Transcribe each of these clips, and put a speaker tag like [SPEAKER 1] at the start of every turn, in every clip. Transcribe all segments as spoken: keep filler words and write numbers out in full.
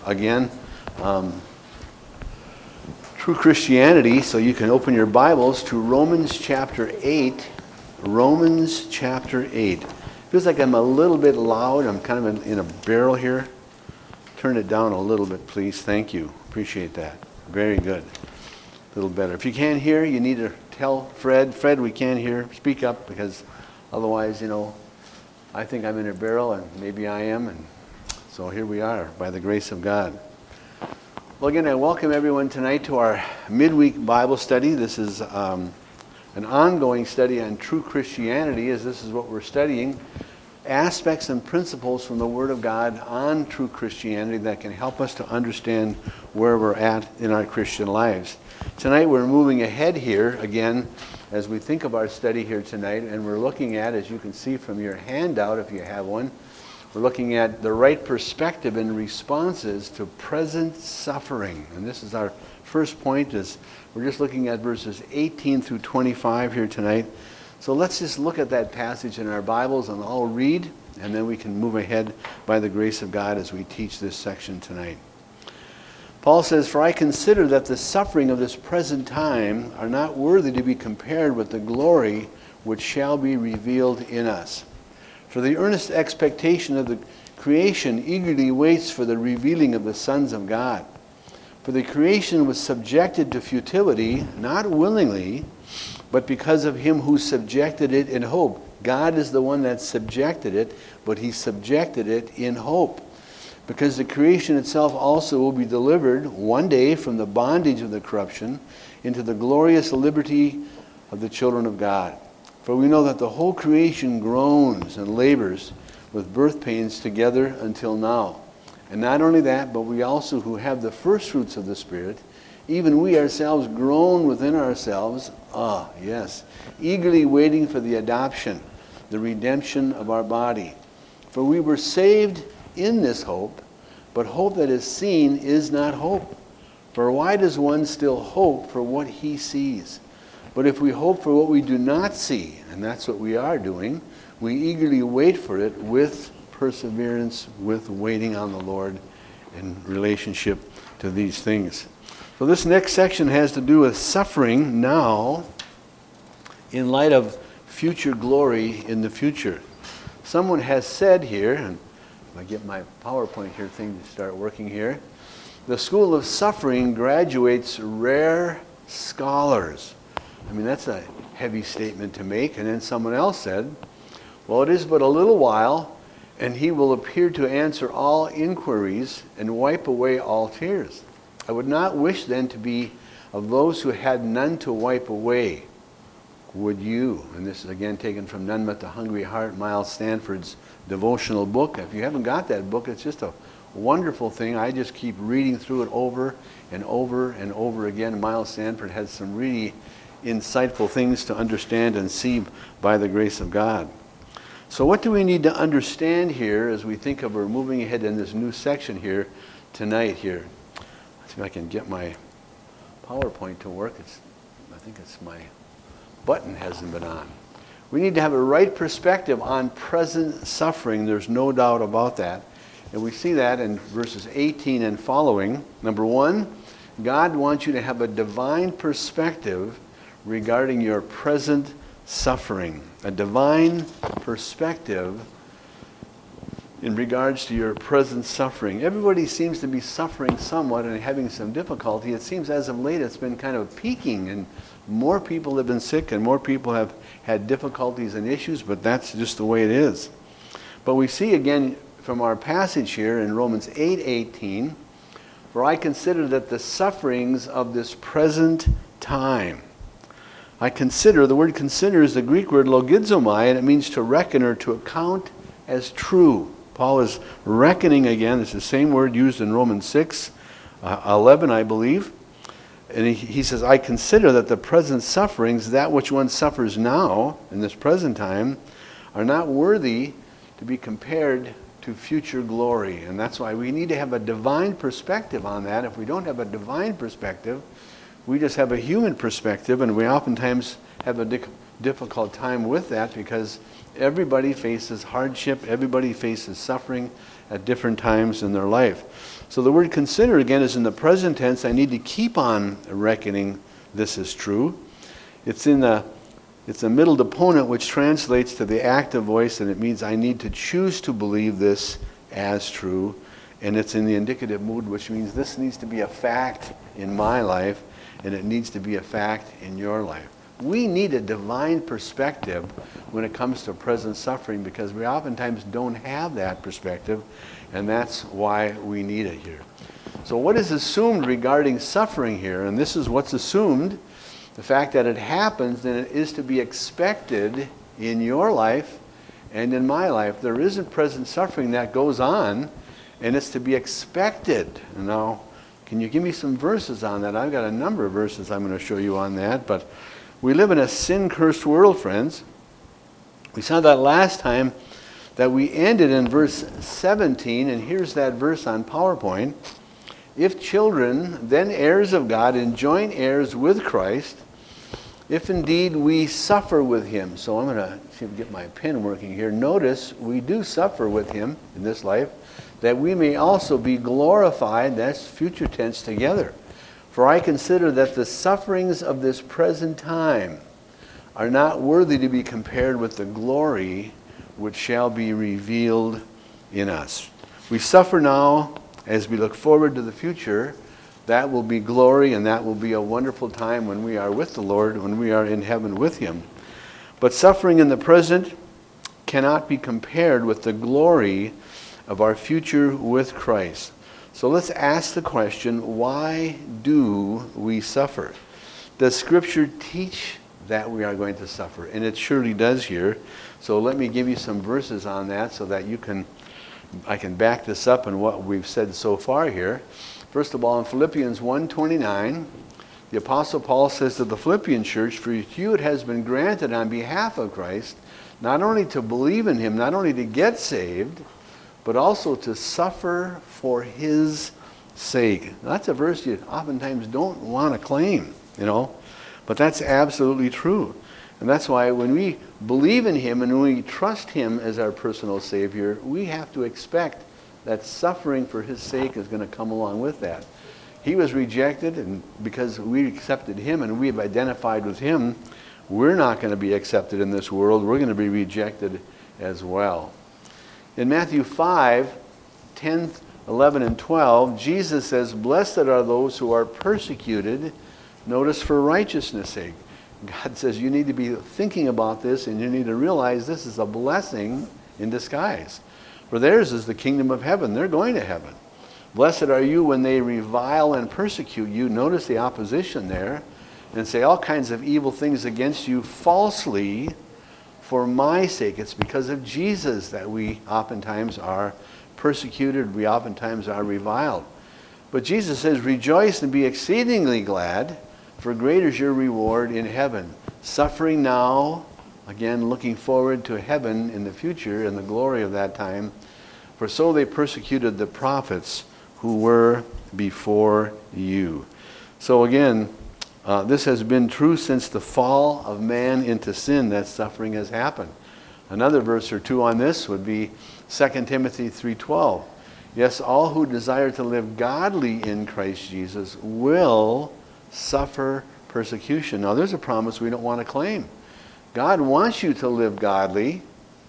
[SPEAKER 1] Again, um, True Christianity, so you can open your Bibles to Romans chapter eight. Romans chapter eight. Feels like I'm a little bit loud. I'm kind of in, in a barrel here. Turn it down a little bit, please. Thank you. Appreciate that. Very good. A little better. If you can't hear, you need to tell Fred, Fred, we can't hear. Speak up, because otherwise, you know, I think I'm in a barrel, and maybe I am, and so here we are, by the grace of God. Well, again, I welcome everyone tonight to our midweek Bible study. This is um, an ongoing study on true Christianity, as this is what we're studying, aspects and principles from the Word of God on true Christianity that can help us to understand where we're at in our Christian lives. Tonight we're moving ahead here, again, as we think of our study here tonight, and we're looking at, as you can see from your handout if you have one, we're looking at the right perspective and responses to present suffering. And this is our first point. Is we're just looking at verses eighteen through twenty-five here tonight. So let's just look at that passage in our Bibles, and I'll read, and then we can move ahead by the grace of God as we teach this section tonight. Paul says, "For I consider that the suffering of this present time are not worthy to be compared with the glory which shall be revealed in us. For the earnest expectation of the creation eagerly waits for the revealing of the sons of God. For the creation was subjected to futility, not willingly, but because of him who subjected it in hope." God is the one that subjected it, but he subjected it in hope. "Because the creation itself also will be delivered one day from the bondage of the corruption into the glorious liberty of the children of God. For we know that the whole creation groans and labors with birth pains together until now. And not only that, but we also who have the first fruits of the Spirit, even we ourselves groan within ourselves, ah, yes, eagerly waiting for the adoption, the redemption of our body. For we were saved in this hope, but hope that is seen is not hope. For why does one still hope for what he sees? But if we hope for what we do not see," and that's what we are doing, "we eagerly wait for it with perseverance," with waiting on the Lord in relationship to these things. So this next section has to do with suffering now in light of future glory in the future. Someone has said here, and if I get my PowerPoint here thing to start working here, "The school of suffering graduates rare scholars." I mean, that's a heavy statement to make. And then someone else said, "Well, it is but a little while, and he will appear to answer all inquiries and wipe away all tears. I would not wish then to be of those who had none to wipe away. Would you?" And this is again taken from None But the Hungry Heart, Miles Stanford's devotional book. If you haven't got that book, it's just a wonderful thing. I just keep reading through it over and over and over again. Miles Stanford has some really insightful things to understand and see by the grace of God. So what do we need to understand here as we think of we're moving ahead in this new section here tonight here? Let's see if I can get my PowerPoint to work. It's, I think it's my button hasn't been on. We need to have a right perspective on present suffering. There's no doubt about that. And we see that in verses eighteen and following. Number one, God wants you to have a divine perspective regarding your present suffering. A divine perspective in regards to your present suffering. Everybody seems to be suffering somewhat and having some difficulty. It seems as of late it's been kind of peaking, and more people have been sick and more people have had difficulties and issues, but that's just the way it is. But we see again from our passage here in Romans eight eighteen, "For I consider that the sufferings of this present time," I consider, the word consider is the Greek word logizomai, and it means to reckon or to account as true. Paul is reckoning again. It's the same word used in Romans six eleven, I believe. And he, he says, "I consider that the present sufferings, that which one suffers now, in this present time, are not worthy to be compared to future glory." And that's why we need to have a divine perspective on that. If we don't have a divine perspective, we just have a human perspective, and we oftentimes have a di- difficult time with that because everybody faces hardship, everybody faces suffering, at different times in their life. So the word consider, again, is in the present tense. I need to keep on reckoning this is true. It's in the it's a middle deponent, which translates to the active voice, and it means I need to choose to believe this as true. And it's in the indicative mood, which means this needs to be a fact in my life, and it needs to be a fact in your life. We need a divine perspective when it comes to present suffering, because we oftentimes don't have that perspective, and that's why we need it here. So what is assumed regarding suffering here? And this is what's assumed. The fact that it happens, then it is to be expected in your life and in my life. There isn't present suffering that goes on, and it's to be expected. Now, can you give me some verses on that? I've got a number of verses I'm going to show you on that, but we live in a sin-cursed world, friends. We saw that last time that we ended in verse seventeen, and here's that verse on PowerPoint. If children, then heirs of God, and joint heirs with Christ, if indeed we suffer with him. So I'm going to see if I can get my pen working here. Notice we do suffer with him in this life, that we may also be glorified, that's future tense, together. For I consider that the sufferings of this present time are not worthy to be compared with the glory which shall be revealed in us. We suffer now. As we look forward to the future, that will be glory, and that will be a wonderful time when we are with the Lord, when we are in heaven with him. But suffering in the present cannot be compared with the glory of our future with Christ. So let's ask the question, why do we suffer? Does Scripture teach that we are going to suffer? And it surely does here. So let me give you some verses on that so that you can I can back this up in what we've said so far here. First of all, in Philippians one twenty-nine, the Apostle Paul says to the Philippian church, for you it has been granted on behalf of Christ, not only to believe in him, not only to get saved, but also to suffer for his sake. Now, that's a verse you oftentimes don't want to claim, you know, but that's absolutely true. And that's why when we believe in him and when we trust him as our personal Savior, we have to expect that suffering for his sake is going to come along with that. He was rejected, and because we accepted him and we have identified with him, we're not going to be accepted in this world. We're going to be rejected as well. In Matthew five, ten, eleven, and twelve, Jesus says, blessed are those who are persecuted, notice, for righteousness' sake. God says you need to be thinking about this, and you need to realize this is a blessing in disguise. For theirs is the kingdom of heaven. They're going to heaven. Blessed are you when they revile and persecute you. Notice the opposition there. And say all kinds of evil things against you falsely for my sake. It's because of Jesus that we oftentimes are persecuted. We oftentimes are reviled. But Jesus says, rejoice and be exceedingly glad, for great is your reward in heaven. Suffering now, again looking forward to heaven in the future and the glory of that time. For so they persecuted the prophets who were before you. So again, uh, this has been true since the fall of man into sin, that suffering has happened. Another verse or two on this would be Second Timothy three twelve. Yes, all who desire to live godly in Christ Jesus will suffer persecution. Now there's a promise we don't want to claim. God wants you to live godly,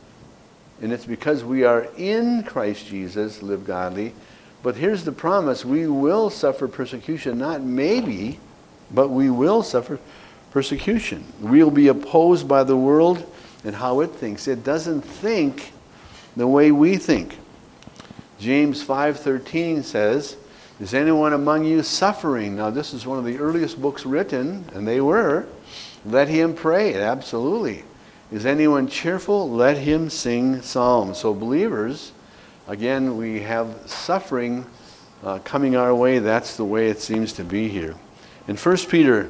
[SPEAKER 1] and it's because we are in Christ Jesus, live godly. But here's the promise, we will suffer persecution, not maybe, but we will suffer persecution. We'll be opposed by the world and how it thinks. It doesn't think the way we think. James five thirteen says, is anyone among you suffering? Now this is one of the earliest books written, and they were. Let him pray. Absolutely. Is anyone cheerful? Let him sing psalms. So believers, again, we have suffering uh, coming our way. That's the way it seems to be here. In First Peter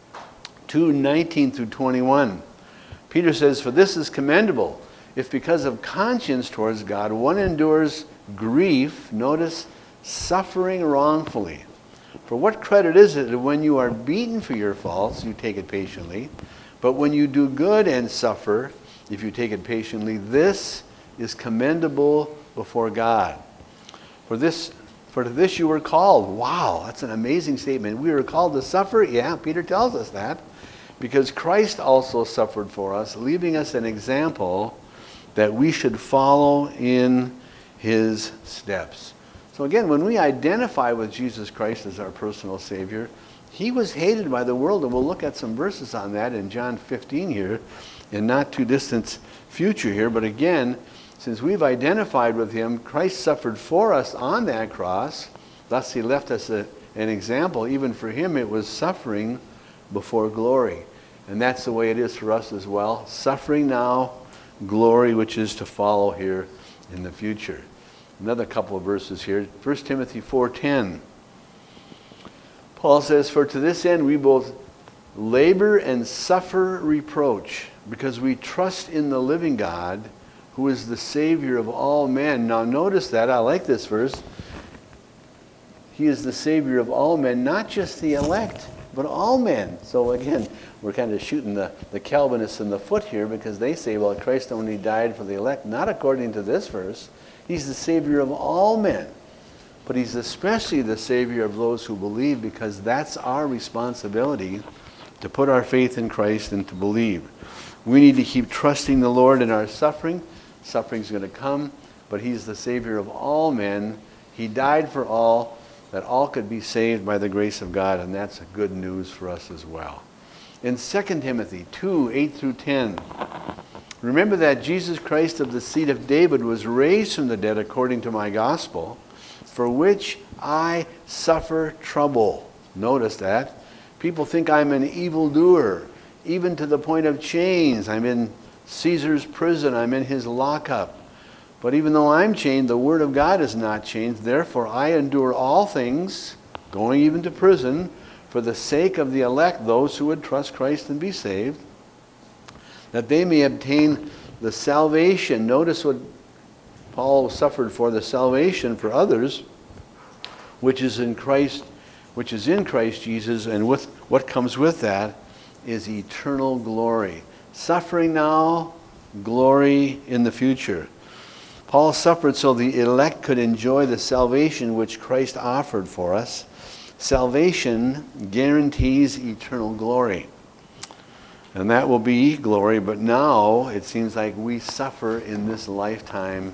[SPEAKER 1] two nineteen through twenty-one, Peter says, for this is commendable, if because of conscience towards God one endures grief, notice, suffering wrongfully. For what credit is it that when you are beaten for your faults, you take it patiently? But when you do good and suffer, if you take it patiently, this is commendable before God. For this, for to this you were called. Wow, that's an amazing statement. We were called to suffer? Yeah, Peter tells us that. Because Christ also suffered for us, leaving us an example that we should follow in his steps. So again, when we identify with Jesus Christ as our personal Savior, he was hated by the world, and we'll look at some verses on that in John fifteen here, in not too distant future here. But again, since we've identified with him, Christ suffered for us on that cross. Thus he left us a, an example. Even for him, it was suffering before glory. And that's the way it is for us as well. Suffering now, glory which is to follow here in the future. Another couple of verses here. First Timothy four ten. Paul says, "For to this end we both labor and suffer reproach, because we trust in the living God, who is the Savior of all men." Now notice that. I like this verse. He is the Savior of all men, not just the elect, but all men. So again, we're kind of shooting the, the Calvinists in the foot here, because they say, well, Christ only died for the elect. Not according to this verse. He's the Savior of all men. But he's especially the Savior of those who believe, because that's our responsibility, to put our faith in Christ and to believe. We need to keep trusting the Lord in our suffering. Suffering's going to come, but he's the Savior of all men. He died for all, that all could be saved by the grace of God, and that's good news for us as well. In Second Timothy two, eight through ten, "Remember that Jesus Christ of the seed of David was raised from the dead according to my gospel, for which I suffer trouble." Notice that. People think I'm an evildoer, even to the point of chains. I'm in Caesar's prison. I'm in his lockup. But even though I'm chained, the word of God is not changed. Therefore, I endure all things, going even to prison, for the sake of the elect, those who would trust Christ and be saved, that they may obtain the salvation. Notice what Paul suffered for, the salvation for others, which is in Christ, which is in Christ Jesus, and with what comes with that is eternal glory. Suffering now, glory in the future. Paul suffered so the elect could enjoy the salvation which Christ offered for us. Salvation guarantees eternal glory. And that will be glory, but now it seems like we suffer in this lifetime,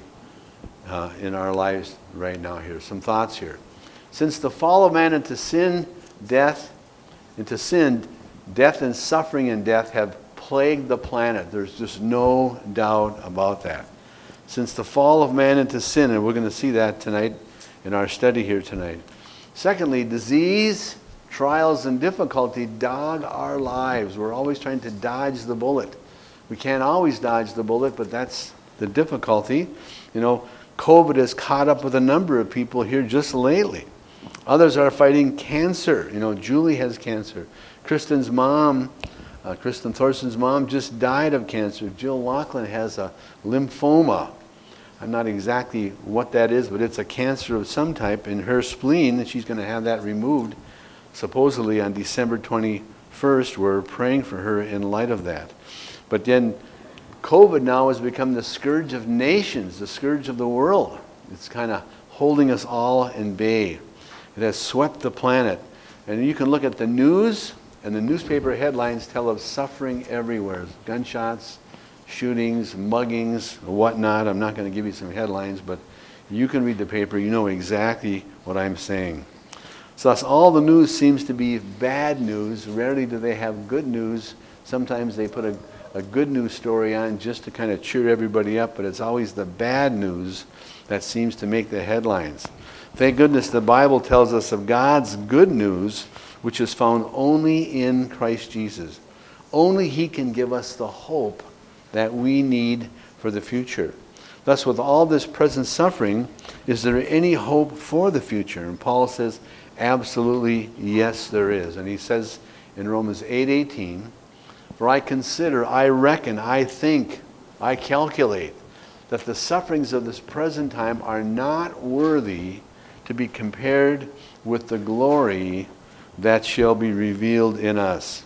[SPEAKER 1] uh, in our lives right now here. Some thoughts here. Since the fall of man into sin, death, into sin, death and suffering and death have plagued the planet. There's just no doubt about that. Since the fall of man into sin, and we're going to see that tonight in our study here tonight. Secondly, disease, trials, and difficulty dog our lives. We're always trying to dodge the bullet. We can't always dodge the bullet, but that's the difficulty. You know, COVID has caught up with a number of people here just lately. Others are fighting cancer. You know, Julie has cancer. Kristen's mom, uh, Kristen Thorson's mom just died of cancer. Jill Laughlin has a lymphoma. I'm not exactly what that is, but it's a cancer of some type in her spleen, and she's going to have that removed supposedly on December twenty-first. We're praying for her in light of that. But then COVID now has become the scourge of nations, the scourge of the world. It's kind of holding us all in bay. It has swept the planet. And you can look at the news, and the newspaper headlines tell of suffering everywhere. Gunshots, shootings, muggings, whatnot. I'm not going to give you some headlines, but you can read the paper. You know exactly what I'm saying. So thus, all the news seems to be bad news. Rarely do they have good news. Sometimes they put a, a good news story on just to kind of cheer everybody up, but it's always the bad news that seems to make the headlines. Thank goodness the Bible tells us of God's good news, which is found only in Christ Jesus. Only He can give us the hope that we need for the future. Thus, with all this present suffering, is there any hope for the future? And Paul says, absolutely, yes, there is. And he says in Romans eight eighteen, "For I consider, I reckon, I think, I calculate that the sufferings of this present time are not worthy to be compared with the glory that shall be revealed in us."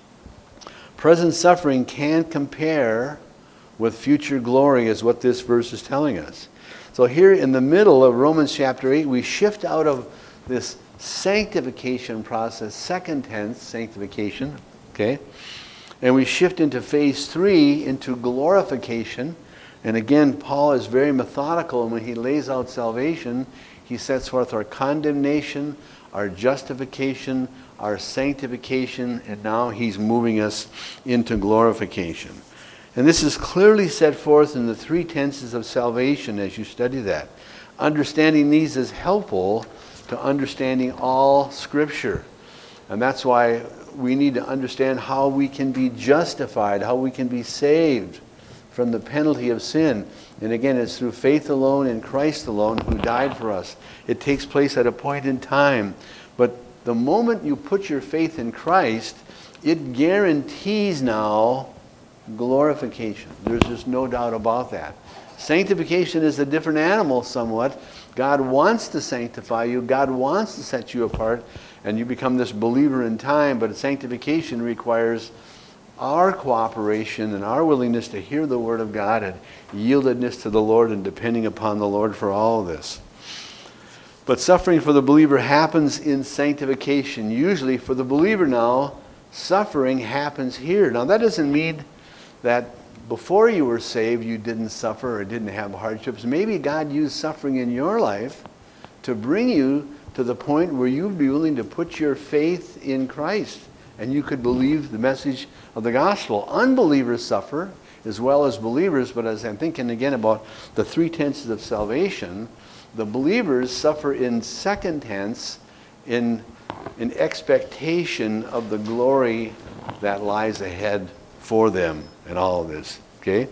[SPEAKER 1] Present suffering can't compare with future glory, is what this verse is telling us. So here in the middle of Romans chapter eight, we shift out of this sanctification process, second tense sanctification, okay? And we shift into phase three, into glorification. And again, Paul is very methodical, and when he lays out salvation, he sets forth our condemnation, our justification, our sanctification, and now he's moving us into glorification. And this is clearly set forth in the three tenses of salvation as you study that. Understanding these is helpful to understanding all Scripture. And that's why we need to understand how we can be justified, how we can be saved from the penalty of sin. And again, it's through faith alone in Christ alone who died for us. It takes place at a point in time. But the moment you put your faith in Christ, it guarantees now glorification. There's just no doubt about that. Sanctification is a different animal somewhat. God wants to sanctify you. God wants to set you apart, and you become this believer in time. But sanctification requires our cooperation and our willingness to hear the Word of God and yieldedness to the Lord and depending upon the Lord for all of this. But suffering for the believer happens in sanctification. Usually for the believer now, suffering happens here. Now that doesn't mean that before you were saved you didn't suffer or didn't have hardships. Maybe God used suffering in your life to bring you to the point where you'd be willing to put your faith in Christ and you could believe the message of the gospel. Unbelievers suffer as well as believers, but as I'm thinking again about the three tenses of salvation, the believers suffer in second tense in, in expectation of the glory that lies ahead for them and all of this. Okay?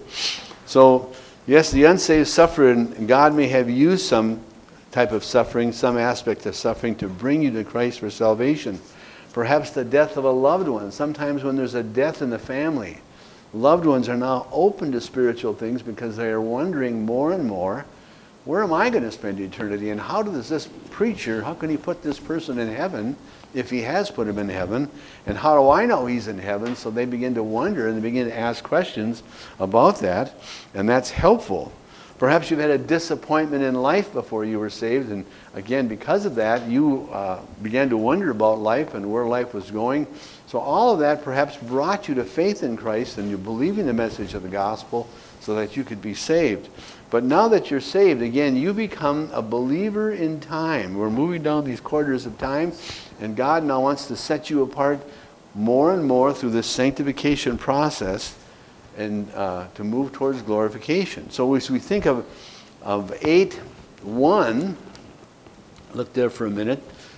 [SPEAKER 1] So, yes, the unsaved suffer, and God may have used some type of suffering, some aspect of suffering to bring you to Christ for salvation. Perhaps the death of a loved one. Sometimes when there's a death in the family, loved ones are now open to spiritual things because they are wondering more and more, where am I going to spend eternity? And how does this preacher, how can he put this person in heaven if he has put him in heaven? And how do I know he's in heaven? So they begin to wonder and they begin to ask questions about that. And that's helpful. Perhaps you've had a disappointment in life before you were saved. And again, because of that, you uh, began to wonder about life and where life was going. So all of that perhaps brought you to faith in Christ and you believing the message of the gospel so that you could be saved. But now that you're saved, again, you become a believer in time. We're moving down these quarters of time, and God now wants to set you apart more and more through this sanctification process and uh, to move towards glorification. So as we think of, of eight one, look there for a minute,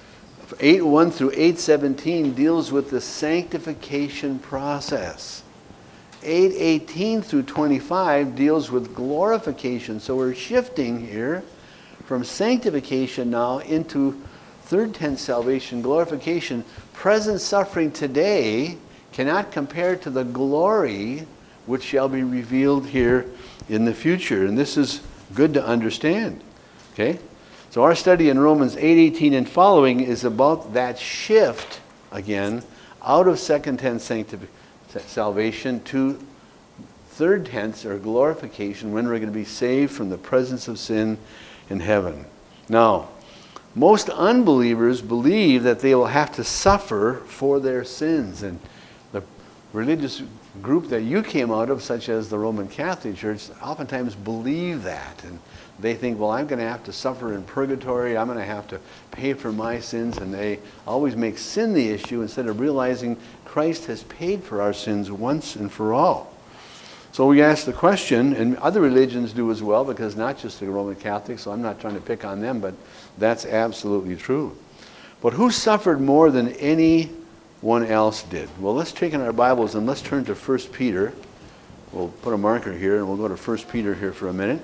[SPEAKER 1] eight one through eight seventeen deals with the sanctification process. eight eighteen through twenty-five deals with glorification. So we're shifting here from sanctification now into third tense salvation, glorification. Present suffering today cannot compare to the glory which shall be revealed here in the future. And this is good to understand. Okay? So our study in Romans eight eighteen and following is about that shift, again, out of second tense sanctification, salvation to third tense or glorification, when we're going to be saved from the presence of sin in heaven. Now, most unbelievers believe that they will have to suffer for their sins, and the religious group that you came out of, such as the Roman Catholic Church, oftentimes believe that, and they think, well, I'm going to have to suffer in purgatory, I'm going to have to pay for my sins, and they always make sin the issue instead of realizing Christ has paid for our sins once and for all. So we ask the question, and other religions do as well, because not just the Roman Catholics, so I'm not trying to pick on them, but that's absolutely true. But who suffered more than anyone else did? Well, let's take in our Bibles and let's turn to First Peter. We'll put a marker here and we'll go to First Peter here for a minute.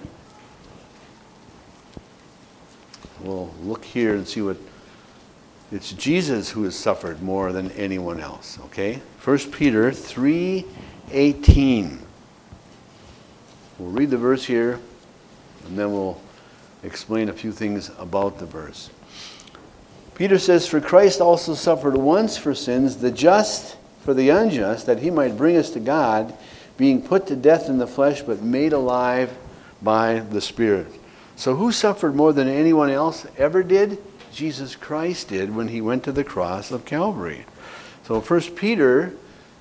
[SPEAKER 1] We'll look here and see what... It's Jesus who has suffered more than anyone else, okay? First Peter three eighteen. We'll read the verse here, and then we'll explain a few things about the verse. Peter says, "For Christ also suffered once for sins, the just for the unjust, that he might bring us to God, being put to death in the flesh, but made alive by the Spirit." So who suffered more than anyone else ever did? Jesus Christ did when he went to the cross of Calvary. So First Peter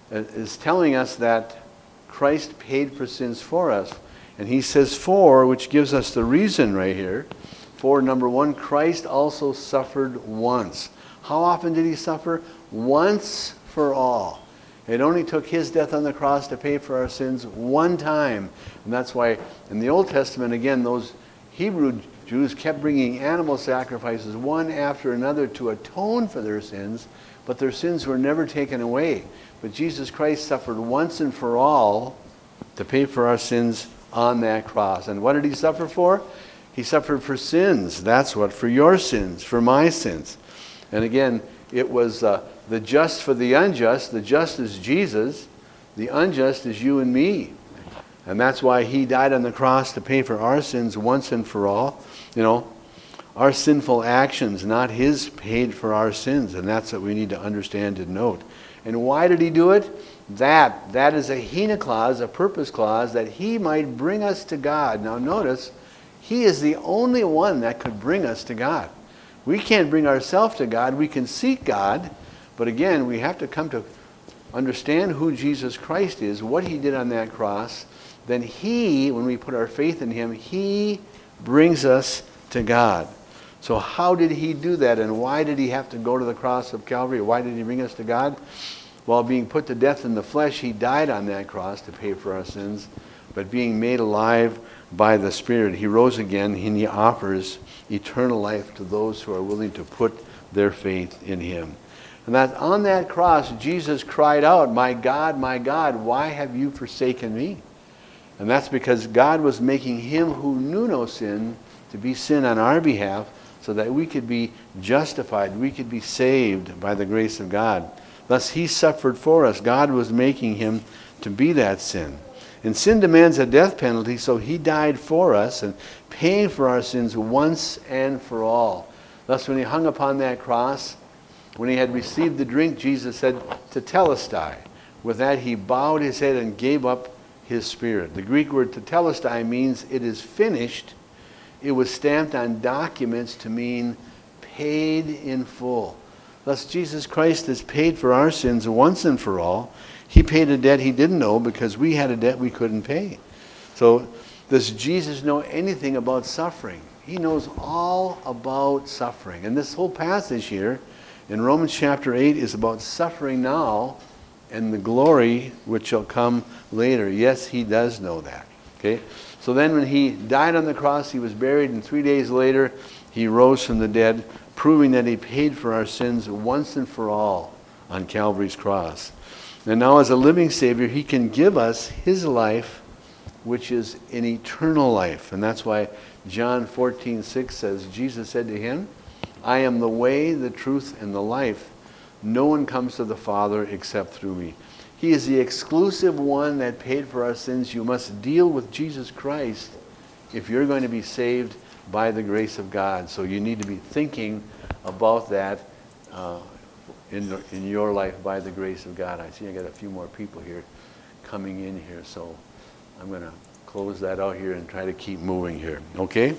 [SPEAKER 1] is telling us that Christ paid for sins for us. And he says for, which gives us the reason right here. For, number one, Christ also suffered once. How often did he suffer? Once for all. It only took his death on the cross to pay for our sins one time. And that's why in the Old Testament, again, those Hebrew Jews kept bringing animal sacrifices one after another to atone for their sins, but their sins were never taken away. But Jesus Christ suffered once and for all to pay for our sins on that cross. And what did he suffer for? He suffered for sins. That's what, for your sins, for my sins. And again, it was uh, the just for the unjust. The just is Jesus. The unjust is you and me. And that's why he died on the cross to pay for our sins once and for all. You know, our sinful actions, not his, paid for our sins. And that's what we need to understand and note. And why did he do it? That, that is a hina clause, a purpose clause, that he might bring us to God. Now notice, he is the only one that could bring us to God. We can't bring ourselves to God. We can seek God. But again, we have to come to understand who Jesus Christ is, what he did on that cross. Then he, when we put our faith in him, he brings us to God. So how did he do that? And why did he have to go to the cross of Calvary? Why did he bring us to God? While being put to death in the flesh, he died on that cross to pay for our sins. But being made alive by the Spirit, he rose again and he offers eternal life to those who are willing to put their faith in him. And that on that cross, Jesus cried out, "My God, my God, why have you forsaken me?" And that's because God was making him who knew no sin to be sin on our behalf, so that we could be justified, we could be saved by the grace of God. Thus he suffered for us. God was making him to be that sin. And sin demands a death penalty, so he died for us and paying for our sins once and for all. Thus when he hung upon that cross, when he had received the drink, Jesus said, "Tetelestai." With that he bowed his head and gave up his spirit. The Greek word tetelestai means it is finished. It was stamped on documents to mean paid in full. Thus Jesus Christ has paid for our sins once and for all. He paid a debt he didn't owe because we had a debt we couldn't pay. So does Jesus know anything about suffering? He knows all about suffering. And this whole passage here in Romans chapter eight is about suffering now and the glory which shall come later. Yes, he does know that. Okay? So then when he died on the cross, he was buried, and three days later he rose from the dead, proving that he paid for our sins once and for all on Calvary's cross. And now as a living Savior, he can give us his life, which is an eternal life. And that's why John fourteen six says, Jesus said to him, "I am the way, the truth, and the life. No one comes to the Father except through me." He is the exclusive one that paid for our sins. You must deal with Jesus Christ if you're going to be saved by the grace of God. So you need to be thinking about that uh, in, in your life by the grace of God. I see I got a few more people here coming in here, so I'm going to close that out here and try to keep moving here. Okay?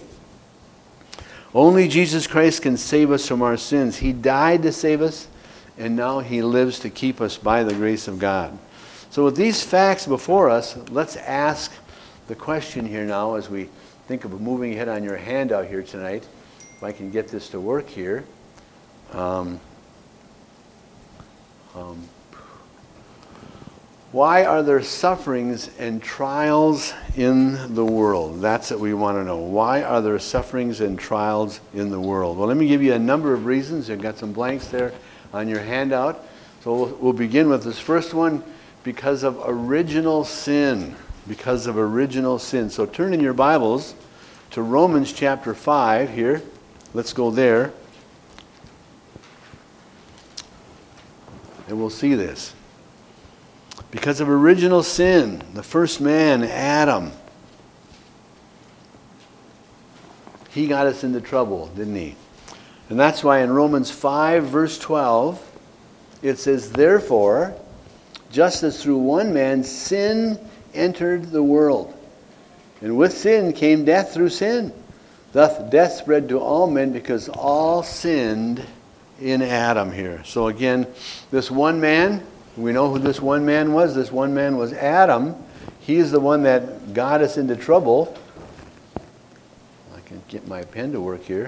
[SPEAKER 1] Only Jesus Christ can save us from our sins. He died to save us, and now he lives to keep us by the grace of God. So with these facts before us, let's ask the question here now as we think of moving ahead on your handout here tonight. If I can get this to work here. Um, um, why are there sufferings and trials in the world? That's what we want to know. Why are there sufferings and trials in the world? Well, let me give you a number of reasons. You've got some blanks there on your handout. So we'll, we'll begin with this first one, because of original sin. Because of original sin. So turn in your Bibles to Romans chapter five here. Let's go there. And we'll see this. Because of original sin, the first man, Adam, he got us into trouble, didn't he? And that's why in Romans five, verse twelve, it says, "Therefore, just as through one man sin entered the world, and with sin came death through sin. Thus death spread to all men because all sinned in Adam here. So again, this one man, we know who this one man was. This one man was Adam. He is the one that got us into trouble. I can get my pen to work here.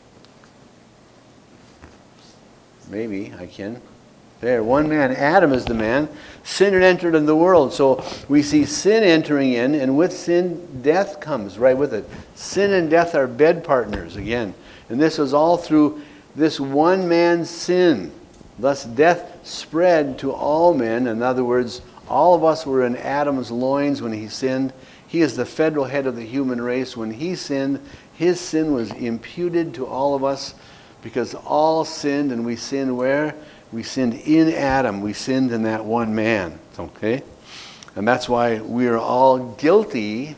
[SPEAKER 1] Maybe I can. There, one man, Adam is the man. Sin had entered in the world. So we see sin entering in, and with sin, death comes right with it. Sin and death are bed partners again. And this was all through this one man's sin. Thus death spread to all men. In other words, all of us were in Adam's loins when he sinned. He is the federal head of the human race. When he sinned, his sin was imputed to all of us because all sinned, and we sinned where? We sinned in Adam. We sinned in that one man. Okay? And that's why we are all guilty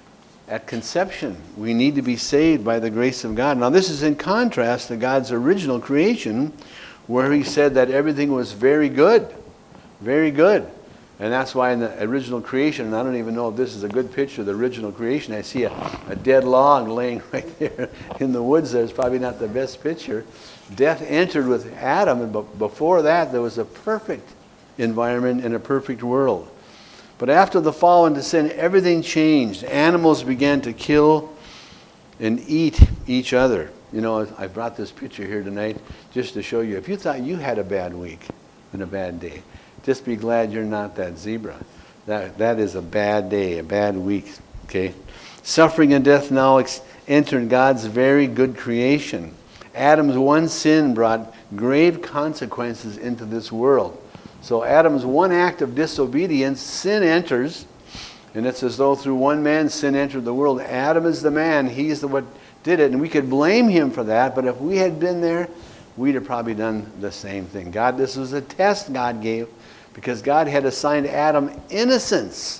[SPEAKER 1] at conception. We need to be saved by the grace of God. Now this is in contrast to God's original creation, where he said that everything was very good. Very good. And that's why in the original creation, and I don't even know if this is a good picture of the original creation, I see a, a dead log laying right there in the woods there. It's probably not the best picture. Death entered with Adam, and b- before that there was a perfect environment and a perfect world. But after the fall into sin, everything changed. Animals began to kill and eat each other. You know, I brought this picture here tonight just to show you. If you thought you had a bad week and a bad day, just be glad you're not that zebra. That that is a bad day, a bad week. Okay, suffering and death now ex- entered God's very good creation. Adam's one sin brought grave consequences into this world. So Adam's one act of disobedience, sin enters, and it's as though through one man sin entered the world. Adam is the man; he's the what did it, and we could blame him for that. But if we had been there, we'd have probably done the same thing. God, this was a test God gave, because God had assigned Adam innocence.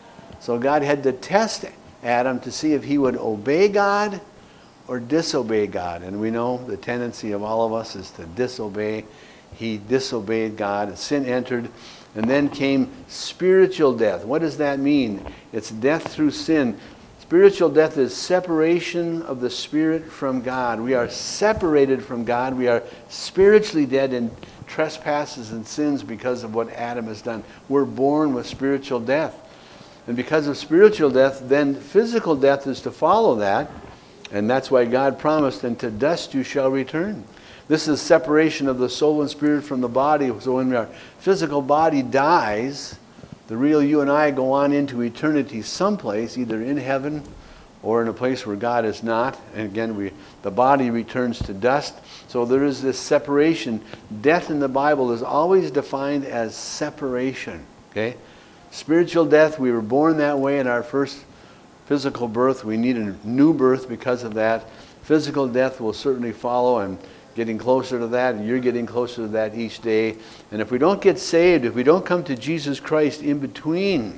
[SPEAKER 1] So God had to test Adam to see if he would obey God or disobey God. And we know the tendency of all of us is to disobey. He disobeyed God. Sin entered. And then came spiritual death. What does that mean? It's death through sin. Spiritual death is separation of the spirit from God. We are separated from God. We are spiritually dead in trespasses and sins because of what Adam has done. We're born with spiritual death. And because of spiritual death, then physical death is to follow that. And that's why God promised, and to dust you shall return. This is separation of the soul and spirit from the body. So when our physical body dies, the real you and I go on into eternity someplace, either in heaven or in a place where God is not. And again, we the body returns to dust. So there is this separation. Death in the Bible is always defined as separation. Okay? Spiritual death, we were born that way in our first physical birth. We need a new birth because of that. Physical death will certainly follow, and getting closer to that, and you're getting closer to that each day. And if we don't get saved, if we don't come to Jesus Christ in between,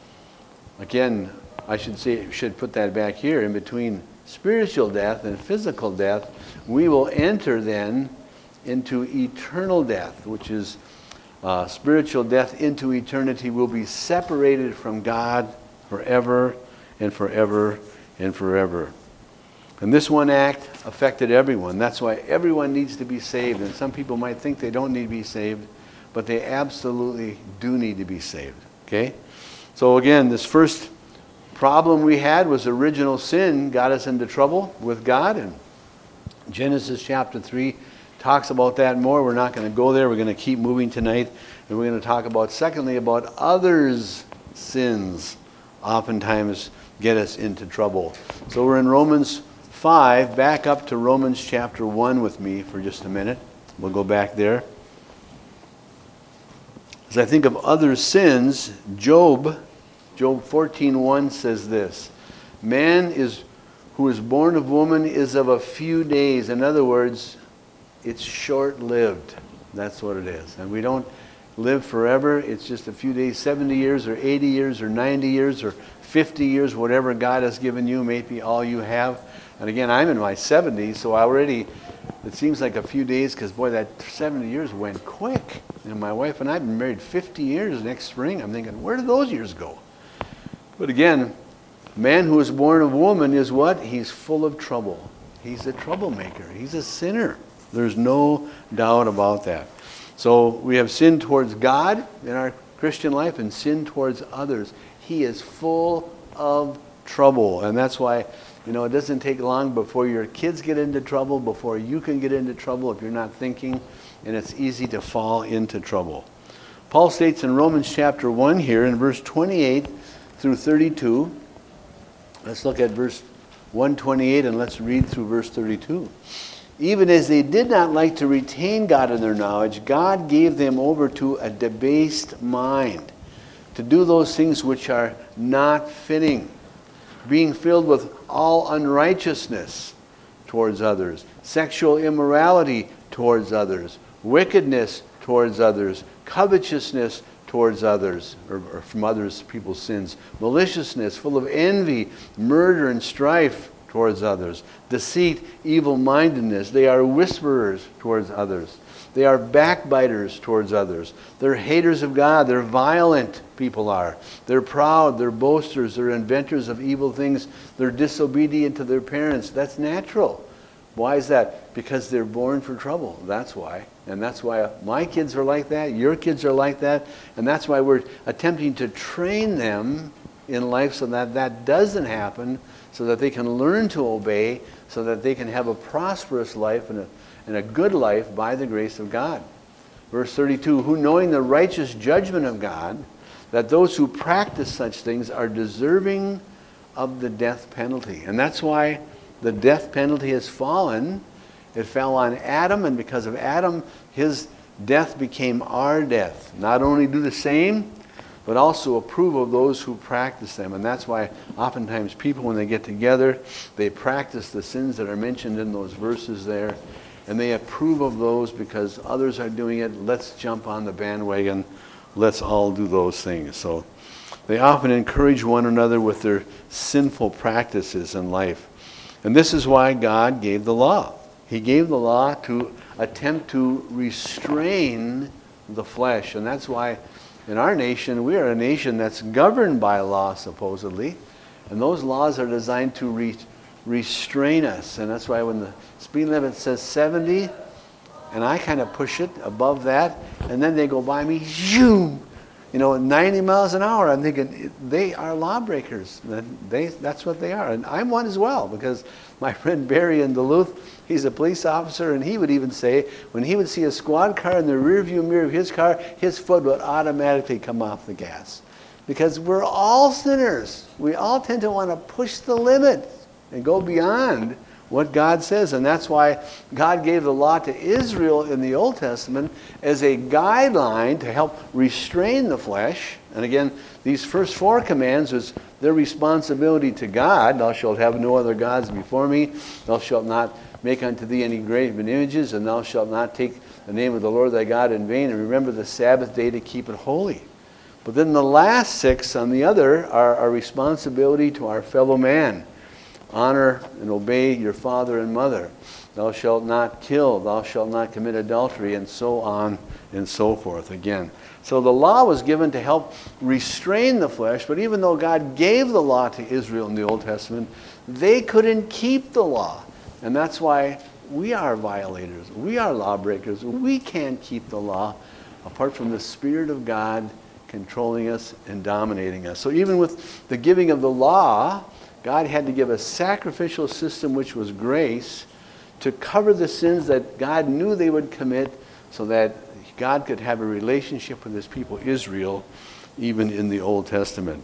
[SPEAKER 1] again, I should say, should put that back here, in between spiritual death and physical death, we will enter then into eternal death, which is uh, spiritual death into eternity. We'll be separated from God forever and forever and forever. And this one act affected everyone. That's why everyone needs to be saved. And some people might think they don't need to be saved, but they absolutely do need to be saved. Okay? So again, this first problem we had was original sin got us into trouble with God. And Genesis chapter three talks about that more. We're not going to go there. We're going to keep moving tonight. And we're going to talk about, secondly, about others' sins oftentimes get us into trouble. So we're in Romans five. Back up to Romans chapter one with me for just a minute. We'll go back there. As I think of other sins, Job, Job fourteen one says this: man is who is born of woman is of a few days. In other words, it's short-lived. That's what it is. And we don't live forever. It's just a few days, seventy years or eighty years or ninety years or fifty years, whatever God has given you may be all you have. And again, I'm in my seventies, so I already, it seems like a few days, because boy, that seventy years went quick. And my wife and I have been married fifty years next spring. I'm thinking, where did those years go? But again, Man who is born of woman is what? He's full of trouble. He's a troublemaker. He's a sinner. There's no doubt about that. So we have sin towards God in our Christian life and sin towards others. He is full of trouble. And that's why, you know, it doesn't take long before your kids get into trouble, before you can get into trouble if you're not thinking, and it's easy to fall into trouble. Paul states in Romans chapter one here in verse twenty-eight through thirty-two. Let's look at verse one twenty-eight and let's read through verse thirty-two. Even as they did not like to retain God in their knowledge, God gave them over to a debased mind, to do those things which are not fitting, being filled with all unrighteousness towards others, sexual immorality towards others, wickedness towards others, covetousness towards others, or, or from others people's sins, maliciousness, full of envy, murder and strife towards others, deceit, evil-mindedness. They are whisperers towards others. They are backbiters towards others. They're haters of God. They're violent, people are. They're proud. They're boasters. They're inventors of evil things. They're disobedient to their parents. That's natural. Why is that? Because they're born for trouble. That's why. And that's why my kids are like that. Your kids are like that. And that's why we're attempting to train them in life so that that doesn't happen, so that they can learn to obey, so that they can have a prosperous life and a, and a good life by the grace of God. Verse thirty-two, who knowing the righteous judgment of God, that those who practice such things are deserving of the death penalty. And that's why the death penalty has fallen. It fell on Adam, and because of Adam, his death became our death. Not only do the same, but also approve of those who practice them. And that's why oftentimes people, when they get together, they practice the sins that are mentioned in those verses there, and they approve of those because others are doing it. Let's jump on the bandwagon. Let's all do those things. So they often encourage one another with their sinful practices in life. And this is why God gave the law. He gave the law to attempt to restrain the flesh. And that's why in our nation, we are a nation that's governed by law, supposedly. And those laws are designed to re- restrain us. And that's why when the speed limit says seventy, and I kind of push it above that, and then they go by me, zoom, you know, ninety miles an hour. I'm thinking, they are lawbreakers. They, that's what they are. And I'm one as well, because my friend Barry in Duluth, he's a police officer, and he would even say, when he would see a squad car in the rearview mirror of his car, his foot would automatically come off the gas. Because we're all sinners. We all tend to want to push the limit and go beyond what God says. And that's why God gave the law to Israel in the Old Testament as a guideline to help restrain the flesh. And again, these first four commands is their responsibility to God. Thou shalt have no other gods before me. Thou shalt not make unto thee any graven images, and thou shalt not take the name of the Lord thy God in vain, and remember the Sabbath day to keep it holy. But then the last six, on the other, are our responsibility to our fellow man. Honor and obey your father and mother. Thou shalt not kill. Thou shalt not commit adultery, and so on and so forth again. So the law was given to help restrain the flesh, but even though God gave the law to Israel in the Old Testament, they couldn't keep the law. And that's why we are violators. We are lawbreakers. We can't keep the law apart from the Spirit of God controlling us and dominating us. So even with the giving of the law, God had to give a sacrificial system, which was grace, to cover the sins that God knew they would commit, so that God could have a relationship with his people Israel, even in the Old Testament.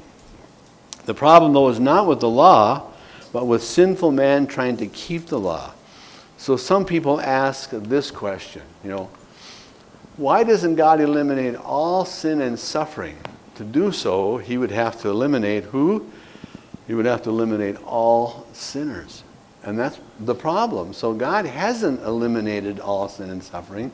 [SPEAKER 1] The problem, though, is not with the law, but with sinful man trying to keep the law. So some people ask this question, you know, why doesn't God eliminate all sin and suffering? To do so, he would have to eliminate who? He would have to eliminate all sinners. And that's the problem. So God hasn't eliminated all sin and suffering.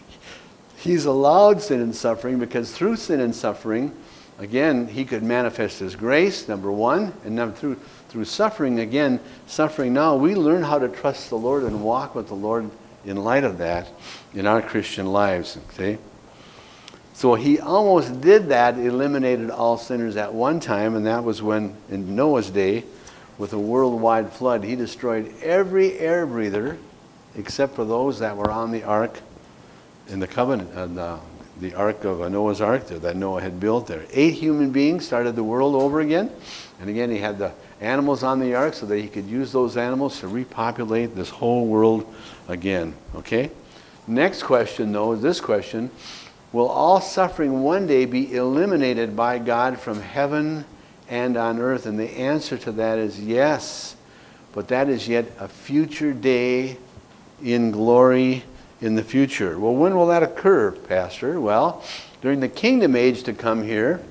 [SPEAKER 1] He's allowed sin and suffering because through sin and suffering, again, he could manifest his grace, number one. And number through, through suffering, again, suffering now, we learn how to trust the Lord and walk with the Lord in light of that in our Christian lives. Okay? So he almost did that, eliminated all sinners at one time, and that was when, in Noah's day, with a worldwide flood, he destroyed every air breather except for those that were on the ark in the covenant, uh, the, the ark of uh, Noah's ark there that Noah had built there. Eight human beings started the world over again, and again he had the animals on the ark so that he could use those animals to repopulate this whole world again. Okay? Next question, though, is this question. Will all suffering one day be eliminated by God from heaven and on earth? And the answer to that is yes. But that is yet a future day in glory in the future. Well, when will that occur, Pastor? Well, during the kingdom age to come here,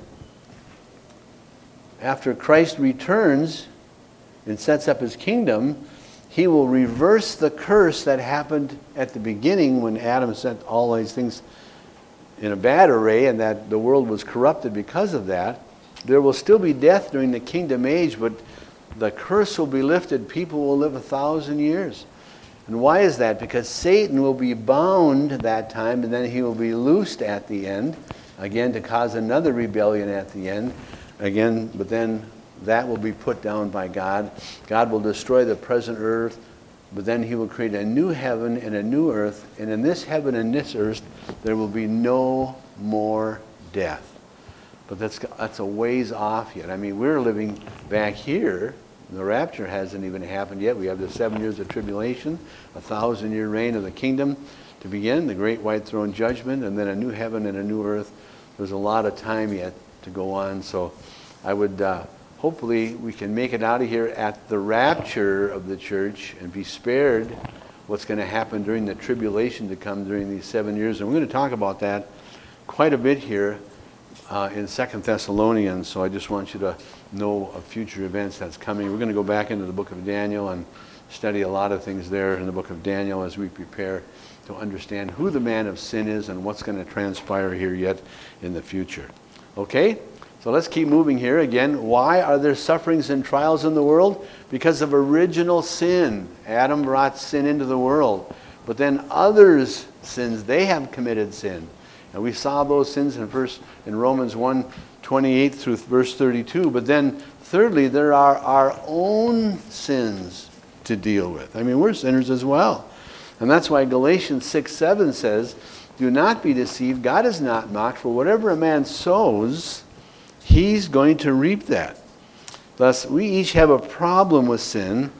[SPEAKER 1] after Christ returns and sets up his kingdom, he will reverse the curse that happened at the beginning when Adam set all these things in a bad array and that the world was corrupted because of that. There will still be death during the kingdom age, but the curse will be lifted. People will live a thousand years. And why is that? Because Satan will be bound that time, and then he will be loosed at the end, again to cause another rebellion at the end. Again, but then that will be put down by God. God will destroy the present earth, but then he will create a new heaven and a new earth. And in this heaven and this earth, there will be no more death. But that's that's a ways off yet. I mean, we're living back here. The rapture hasn't even happened yet. We have the seven years of tribulation, a thousand-year reign of the kingdom to begin, the great white throne judgment, and then a new heaven and a new earth. There's a lot of time yet to go on. So I would... Uh, Hopefully we can make it out of here at the rapture of the church and be spared what's going to happen during the tribulation to come during these seven years. And we're going to talk about that quite a bit here uh, in Second Thessalonians. So I just want you to know of future events that's coming. We're going to go back into the book of Daniel and study a lot of things there in the book of Daniel as we prepare to understand who the man of sin is and what's going to transpire here yet in the future. Okay? So let's keep moving here. Again, why are there sufferings and trials in the world? Because of original sin. Adam brought sin into the world. But then others' sins, they have committed sin. And we saw those sins in verse in Romans one, twenty-eight through verse thirty-two. But then thirdly, there are our own sins to deal with. I mean, we're sinners as well. And that's why Galatians six, seven says, do not be deceived. God is not mocked. For whatever a man sows, he's going to reap that. Thus, we each have a problem with sin.